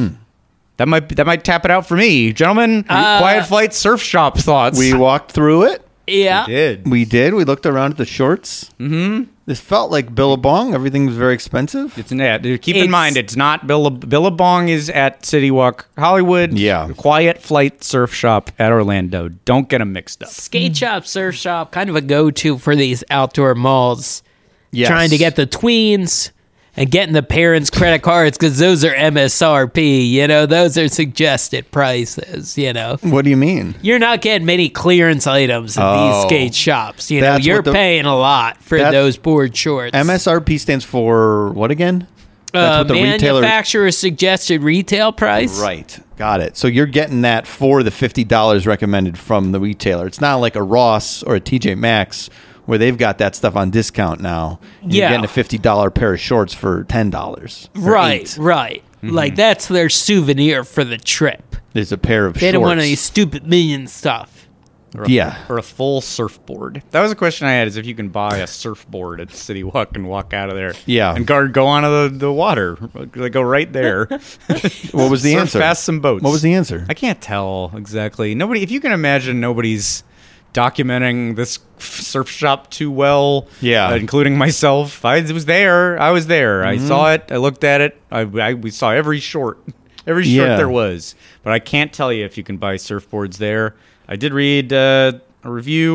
That might that might tap it out for me, gentlemen. Uh, Quiet Flight Surf Shop thoughts. We walked through it. Yeah. did. We did. We looked around at the shorts. Mm-hmm. This felt like Billabong. Everything was very expensive. It's not. Keep It's- in mind, it's not Bill- Billabong is at City Walk Hollywood. Yeah. Quiet Flight Surf Shop at Orlando. Don't get them mixed up. Skate shop, surf shop, kind of a go-to for these outdoor malls. Yes. Trying to get the tweens and getting the parents' credit cards because those are M S R P. You know, those are suggested prices. You know, What do you mean? you're not getting many clearance items in Oh. these skate shops. You know, That's you're what the- paying a lot for That's- those board shorts. M S R P stands for what again? That's uh, what the retailer. manufacturer suggested retail price. Right. Got it. So you're getting that for the fifty dollars recommended from the retailer. It's not like a Ross or a T J Maxx where they've got that stuff on discount now. You're Yeah. getting a fifty dollars pair of shorts for ten dollars. Right, right. Like that's their souvenir for the trip. There's a pair of They shorts. don't want any stupid million stuff. Or a, Yeah. Or a full surfboard. That was a question I had: is if you can buy a surfboard at City Walk and walk out of there. Yeah. And go go onto the, the water. Like, go right there. What was the Surf answer? past some boats. What was the answer? I can't tell exactly. Nobody. If you can imagine, nobody's documenting this surf shop too well. Yeah. uh, including myself. I was there. I was there. I Mm-hmm. saw it. I looked at it. I, I we saw every short, every short Yeah. there was. But I can't tell you if you can buy surfboards there. I did read uh, a review.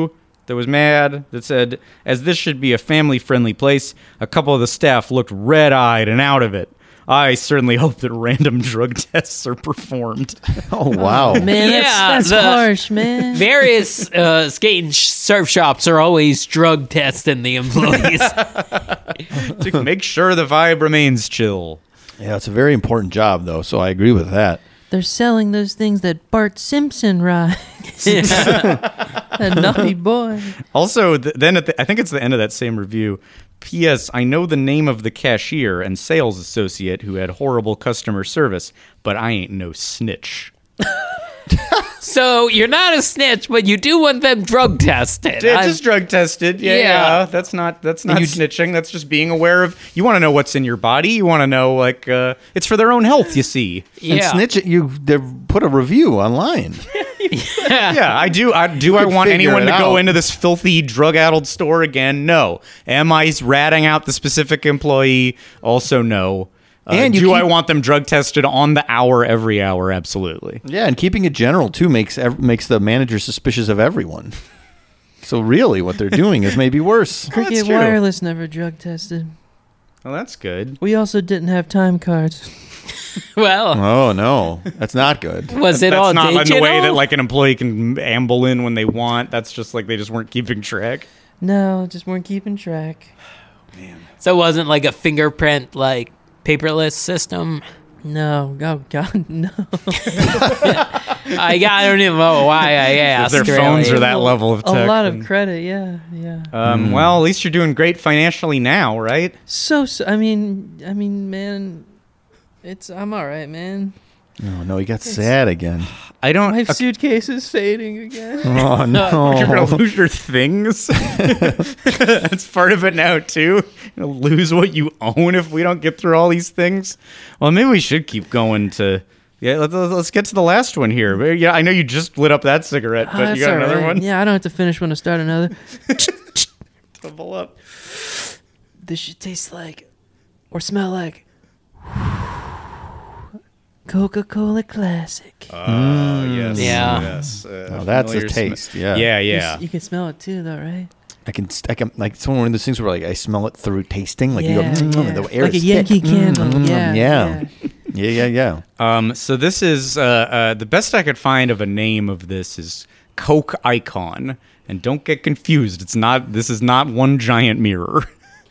that was mad, that said, as this should be a family-friendly place, a couple of the staff looked red-eyed and out of it. I certainly hope that random drug tests are performed. Oh, wow. Man, that's, Yeah, that's the- harsh, man. Various uh, skate and sh- surf shops are always drug testing the employees. To make sure the vibe remains chill. Yeah, it's a very important job, though, so I agree with that. They're selling those things that Bart Simpson rides. That naughty boy. Also, th- then at the, I think it's the end of that same review. P S. I know the name of the cashier and sales associate who had horrible customer service, but I ain't no snitch. So you're not a snitch, but you do want them drug tested. Yeah, I'm- just drug tested. Yeah, Yeah. yeah. That's not that's not you- snitching. That's just being aware of. You want to know what's in your body. You want to know like uh, it's for their own health. You see. yeah. And snitch it, you they put a review online. Yeah, I do. I do. I could want figure anyone it to go out. into this filthy drug-addled store again? No. Am I ratting out the specific employee? Also, no. Uh, And you do I keep- want them drug tested on the hour, every hour? Absolutely. Yeah, and keeping it general, too, makes ev- makes the manager suspicious of everyone. So really, what they're doing is maybe worse. Cricket true. Wireless never drug tested. Well, that's good. We also didn't have time cards. Well, Oh, no. That's not good. was it That's all not in the digital? way that like an employee can amble in when they want. That's just like they just weren't keeping track. No, just weren't keeping track. So it wasn't like a fingerprint, like paperless system. No, oh God, no. I, I don't even know why I If asked. their phones really. are that level of tech. A lot of then- credit, yeah, yeah. Um, Well, at least you're doing great financially now, right? So, so, I mean, I mean, man, it's I'm all right, man. Oh, no, he got sad again. I don't. My suitcase is fading again. Oh, no. You're gonna lose your things. That's part of it now too. You're gonna lose what you own if we don't get through all these things. Well, maybe we should keep going to. Yeah, let's, let's get to the last one here. But yeah, I know you just lit up that cigarette, Oh, but that's you got all another right. one. Yeah, I don't have to finish when I start another. Double up. This should taste like, or smell like, Coca-Cola Classic. Oh yes, Yeah. yes. Uh, Oh, that's a familiar sm- taste, yeah. yeah, You yeah. s- You, can smell it too, though, right? I can, I can, like, it's one of those things where, like, I smell it through tasting. Like, you go, Yeah, mm, yeah. the air Like a is Yankee thick. candle. Mm, Yeah, yeah. yeah. Yeah, yeah, yeah. Um, so this is uh, uh, the best I could find of a name of this is Coke Icon, and don't get confused. It's not. This is not one giant mirror.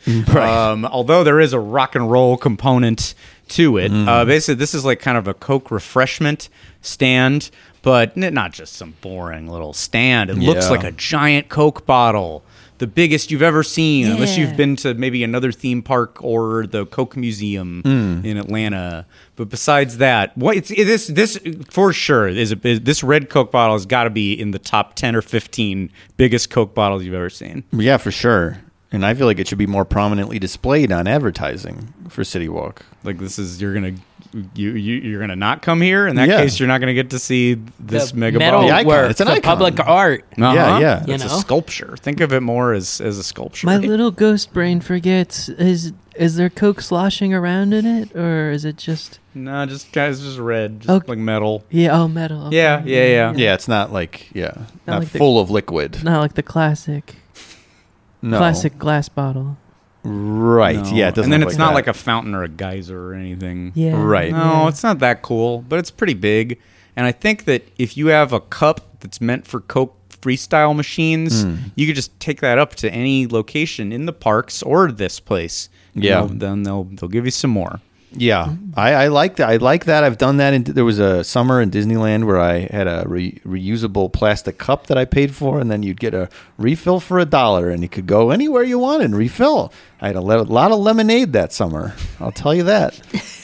Um, although there is a rock and roll component to it. Uh, basically, this is like kind of a Coke refreshment stand, but n- not just some boring little stand. It looks Yeah. like a giant Coke bottle. The biggest you've ever seen, unless Yeah. you've been to maybe another theme park or the Coke Museum in Atlanta. But besides that, what it's it, this this for sure is, a, is this red Coke bottle has got to be in the top ten or fifteen biggest Coke bottles you've ever seen. Yeah, for sure. And I feel like it should be more prominently displayed on advertising for City Walk. Like this is you're gonna you, you you're gonna not come here. In that Yeah. case, you're not gonna get to see this The mega metal bottle. The icon. work, It's an the icon. public art. Uh-huh. Yeah, yeah. You It's know? a sculpture. Think of it more as as a sculpture. My little ghost brain forgets. Is is there Coke sloshing around in it, or is it just? no, just guys, just red, just Okay. like metal. Yeah. Oh, metal. okay, Yeah, yeah, yeah. Yeah, it's not like, yeah, not, like the- full of liquid. Not like the classic, No. classic glass bottle. Right. No. Yeah, it doesn't and then look it's like not that. like a fountain or a geyser or anything. Yeah. Right. No, yeah. it's not that cool, but it's pretty big. And I think that if you have a cup that's meant for Coke freestyle machines, Hmm. you could just take that up to any location in the parks or this place. And Yeah. they'll- then they'll they'll give you some more. Yeah, I, I like that. I like that. I've done that. In, there was a summer in Disneyland where I had a re, reusable plastic cup that I paid for, and then you'd get a refill for a dollar, and you could go anywhere you wanted and refill. I had a, le- lot of lemonade that summer. I'll tell you that.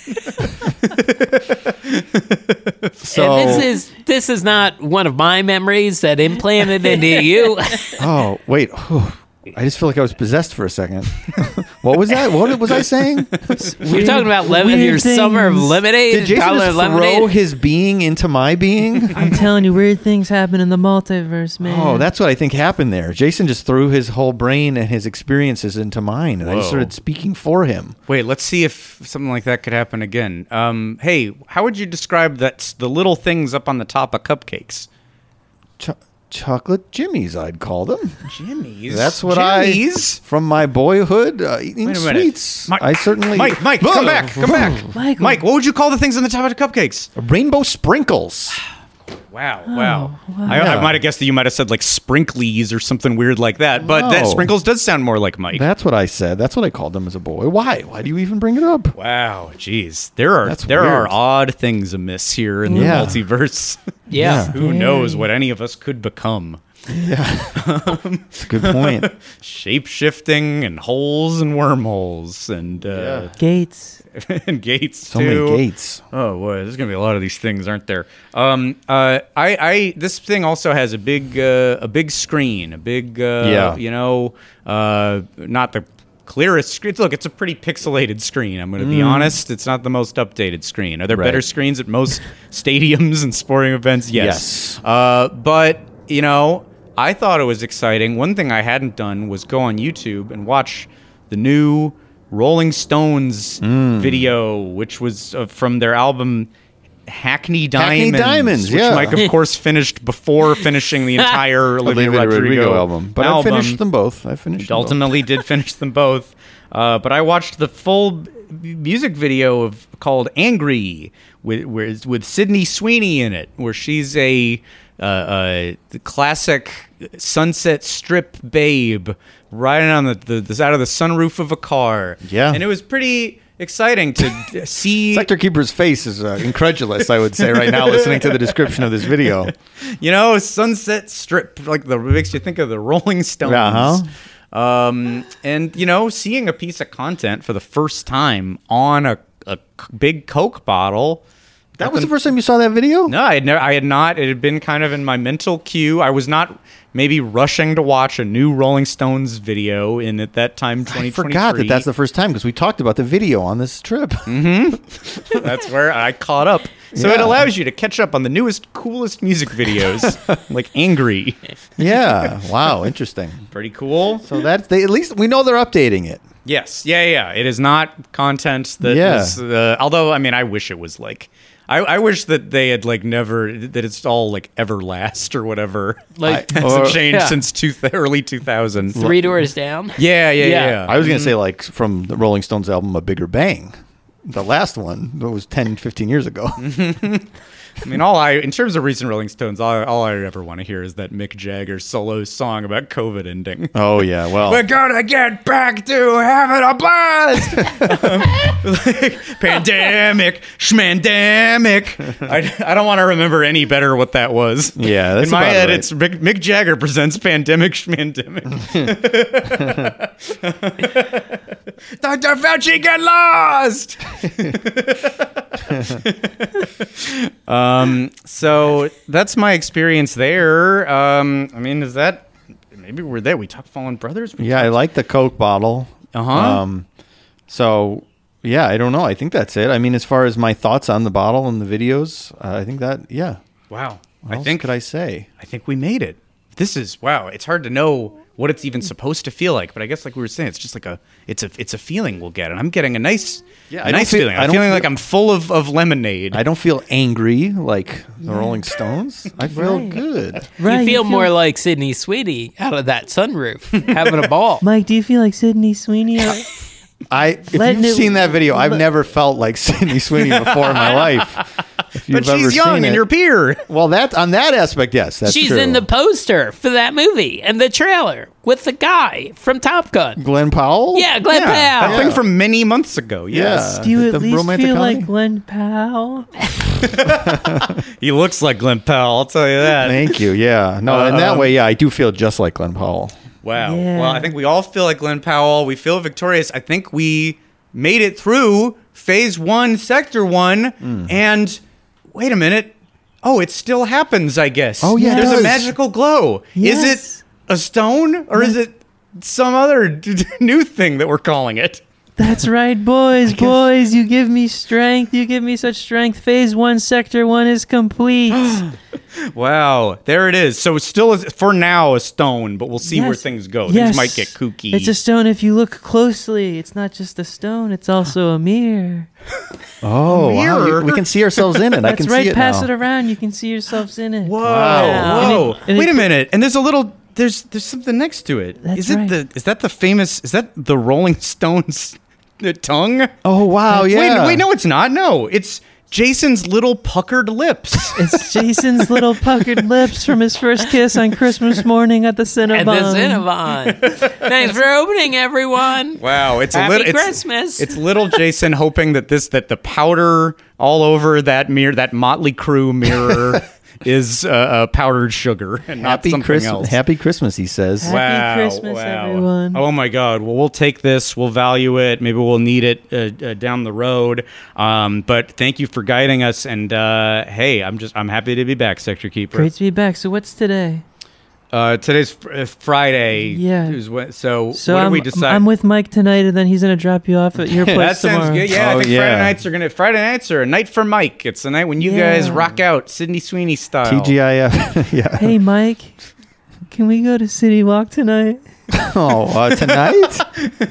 so, And this is this is not one of my memories that implanted into you. oh wait, I just feel like I was possessed for a second. What was that? What was I saying? You're talking about lemon, weird your summer of things. lemonade, Did Jason dollar just lemonade. throw his being into my being? I'm telling you, weird things happen in the multiverse, man. Oh, that's what I think happened there. Jason just threw his whole brain and his experiences into mine, and I just Whoa. started speaking for him. Wait, let's see if something like that could happen again. Um, hey, how would you describe that the little things up on the top of cupcakes? Ch- chocolate jimmies, I'd call them. Jimmy's. That's what Jimmy's? I, from my boyhood, uh, eating Wait a minute. sweets. Mike, I certainly. Mike, Mike, come back, come back. Michael. Mike, what would you call the things on the top of the cupcakes? Rainbow sprinkles. Wow, wow. wow. I, Yeah. I might have guessed that you might have said like sprinklies or something weird like that, but No. that sprinkles does sound more like Mike. That's what I said. That's what I called them as a boy. Why? Why do you even bring it up? Wow, jeez. There are That's there are weird. odd things amiss here in Yeah. the multiverse. Yeah. Who knows what any of us could become? That's a good point. Shape shifting and holes and wormholes and uh, Yeah. Gates. and gates So too. many gates. Oh boy, there's gonna be a lot of these things, aren't there? Um, uh, I, I, this thing also has a big, uh, a big screen, a big, uh, Yeah. you know, uh, not the clearest screen. Look, it's a pretty pixelated screen. I'm gonna be honest. It's not the most updated screen. Are there Right. better screens at most stadiums and sporting events? Yes. Yes. Uh, but you know, I thought it was exciting. One thing I hadn't done was go on YouTube and watch the new Rolling Stones video, which was uh, from their album Hackney Hackney Diamonds, Diamonds, which yeah. Mike, of course, finished before finishing the entire Olivia, Olivia Rodrigo, Rodrigo album. But I album. finished them both. I finished them both. Ultimately, did finish them both. Uh, but I watched the full b- music video of called "Angry" with with, with Sydney Sweeney in it, where she's a uh, uh, the classic Sunset Strip babe riding on the, the, the side of the sunroof of a car. Yeah. and it was pretty exciting to see. Sector Keeper's face is uh, incredulous, I would say, right now, listening to the description of this video. You know, Sunset Strip, like the makes you think of the Rolling Stones. Uh-huh. Um, and you know, seeing a piece of content for the first time on a, a c- big Coke bottle. That was the first time you saw that video? No, I had never. I had not. It had been kind of in my mental queue. I was not maybe rushing to watch a new Rolling Stones video in at that time. I twenty twenty-three. forgot that that's the first time because we talked about the video on this trip. That's where I caught up. So it Yeah. allows you to catch up on the newest, coolest music videos, like "Angry." Yeah. Wow. Interesting. Pretty cool. So that's they at least we know they're updating it. Yes, yeah, yeah. It is not content that Yeah. was. Uh, although, I mean, I wish it was like. I, I wish that they had like never that it's all like Everlast or whatever. Like- hasn't Or- changed yeah. since two th- early two thousands. Three doors down. Yeah, yeah, Yeah. yeah. I was going to say like from the Rolling Stones album A Bigger Bang. The last one that was ten, fifteen years ago. I mean, all I in terms of recent Rolling Stones, all, all I ever want to hear is that Mick Jagger solo song about COVID ending. Oh yeah, well. We're gonna get back to having a blast. Um, like, pandemic, schmandemic. I, I don't want to remember any better what that was. Yeah, that's in my about head, right. it's Mick, Mick Jagger presents pandemic, schmandemic. Doctor Fauci, get lost. um. So that's my experience there. Um. I mean, is that maybe we're there? We talked Fallen Brothers. We Yeah, I like the Coke bottle. Uh-huh. Um, so yeah, I don't know. I think that's it. I mean, as far as my thoughts on the bottle and the videos, uh, I think that yeah. Wow. What I else think could I say? I think we made it. This is wow. It's hard to know what it's even supposed to feel like, but I guess like we were saying, it's just like a it's a it's a feeling we'll get, and I'm getting a nice Yeah, a I don't nice feel- feeling. I I'm don't feeling feel- like I'm full of, of lemonade. I don't feel angry like the Rolling Stones. I feel Right. good. Right. you feel more like Sydney Sweeney out of that sunroof, having a ball. Mike, do you feel like Sydney Sweeney? Or- I if Letting you've it- seen that video, I've let- never felt like Sydney Sweeney before in my life. If you've but ever she's young seen and it. your peer. Well, that on that aspect, yes, that's She's true. in the poster for that movie and the trailer with the guy from Top Gun. Glenn Powell. Yeah, Glenn Yeah, that Powell. thing from many months ago. Yes, Yeah. do you The at least romantic feel comedy? like Glenn Powell? he looks like Glenn Powell. I'll tell you that. Thank you. Yeah. No, in that Um, way, yeah, I do feel just like Glenn Powell. Wow. Yeah. Well, I think we all feel like Glenn Powell. We feel victorious. I think we made it through phase one, sector one, Hmm. and wait a minute. Oh, it still happens, I guess. Oh, yeah, it There's does. a magical glow. Yes. Is it a stone or is it some other d- d- new thing that we're calling it? That's right, boys, boys. You give me strength. You give me such strength. Phase one, sector one is complete. Wow, there it is. So it's still, a, for now, a stone, but we'll see Yes. where things go. Yes. Things might get kooky. It's a stone if you look closely. It's not just a stone. It's also a mirror. Oh, wow. Mirror? You- we can see ourselves in it. I That's can right. see it Pass now. it around. You can see yourselves in it. Whoa, Wow. whoa! And it- and Wait it- a minute, and there's a little. There's there's something next to it. That's is it right. the? Is that the famous? Is that the Rolling Stones? The tongue? Oh, wow, yeah. Wait, wait, no, it's not. No, it's Jason's little puckered lips. It's Jason's little puckered lips from his first kiss on Christmas morning at the Cinnabon. At the Cinnabon. Thanks for opening, everyone. Wow, it's Happy a little. It's, Christmas. it's little Jason hoping that this that the powder all over that mirror, that Motley Crue mirror, is uh, uh, powdered sugar and not Happy something Christmas. else. Happy Christmas, he says. Happy Wow, Christmas, wow. everyone. Oh my God. Well, we'll take this. We'll value it. Maybe we'll need it uh, uh, down the road. Um, but thank you for guiding us. And uh, hey, I'm just I'm happy to be back, Sector Keeper. Great to be back. So what's today? Uh, today's fr- uh, Friday. Yeah. Is when- So, So what I'm, did we decide? I'm with Mike tonight, and then he's gonna drop you off at your place that sounds tomorrow. good. Yeah, I Oh, think yeah. Friday nights are gonna. Friday nights are a night for Mike. It's the night when you Yeah. guys rock out, Sydney Sweeney style. T G I F. Yeah. Hey, Mike, can we go to City Walk tonight? Oh, uh, tonight?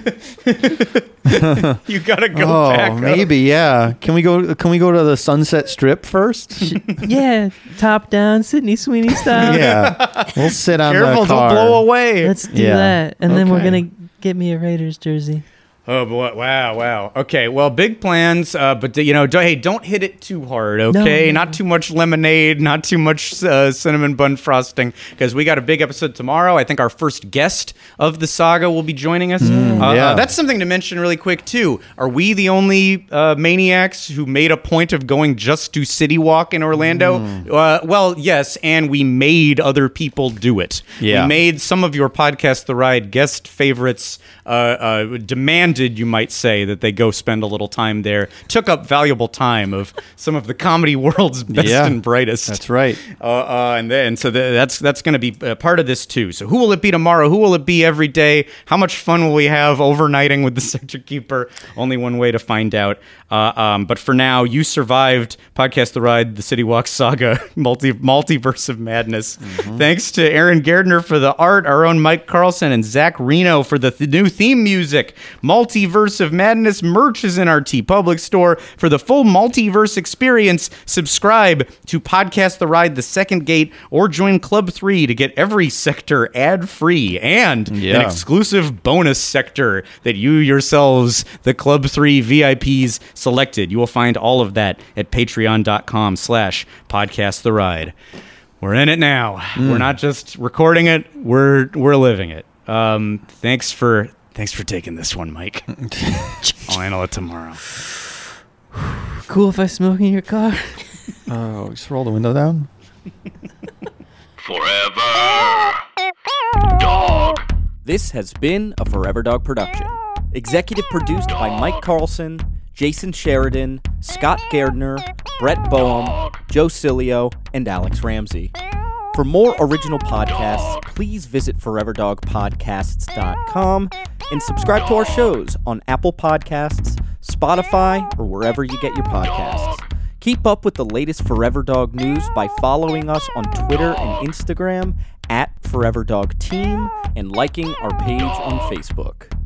You gotta go oh, back. up. maybe, yeah. Can we go Can we go to the Sunset Strip first? Yeah, top down, Sydney Sweeney style. yeah. We'll sit on Careful, the car. don't blow away. Let's do Yeah. that, and then we're Okay. gonna get me a Raiders jersey. Oh boy! Wow! Wow! Okay. Well, big plans, uh, but you know, do, hey, don't hit it too hard. Okay, No. not too much lemonade, not too much uh, cinnamon bun frosting, because we got a big episode tomorrow. I think our first guest of the saga will be joining us. uh, yeah. uh, that's something to mention really quick too. Are we the only uh, maniacs who made a point of going just to City Walk in Orlando? Uh, well, yes, and we made other people do it. Yeah. We made some of your podcast, The Ride guest favorites, uh, uh, demand. You might say that they go spend a little time there. Took up valuable time of some of the comedy world's best Yeah, and brightest. That's right. Uh, uh, and then so the, that's that's going to be a part of this too. So who will it be tomorrow? Who will it be every day? How much fun will we have overnighting with the Sector Keeper? Only one way to find out. Uh, um, but for now, you survived Podcast The Ride, the City Walk Saga, multi multiverse of madness. Thanks to Aaron Gardner for the art, our own Mike Carlson, and Zach Reno for the th- new theme music. Multiverse of Madness merch is in our TeePublic store. For the full multiverse experience, subscribe to Podcast The Ride, The Second Gate, or join Club three to get every sector ad-free and an Yeah. exclusive bonus sector that you yourselves, the Club three V I Ps, selected. You will find all of that at patreon.com slash podcast the ride. We're in it now. We're not just recording it, we're we're living it. Um, thanks for thanks for taking this one, Mike. I'll handle it tomorrow. Cool if I smoke in your car. Oh, just roll the window down. Forever Dog. This has been a Forever Dog production. Executive produced by Mike Carlson, Jason Sheridan, Scott Gardner, Brett Boehm, Joe Cilio, and Alex Ramsey. For more original podcasts, please visit forever dog podcasts dot com and subscribe to our shows on Apple Podcasts, Spotify, or wherever you get your podcasts. Keep up with the latest Forever Dog news by following us on Twitter and Instagram at Forever Dog Team and liking our page on Facebook.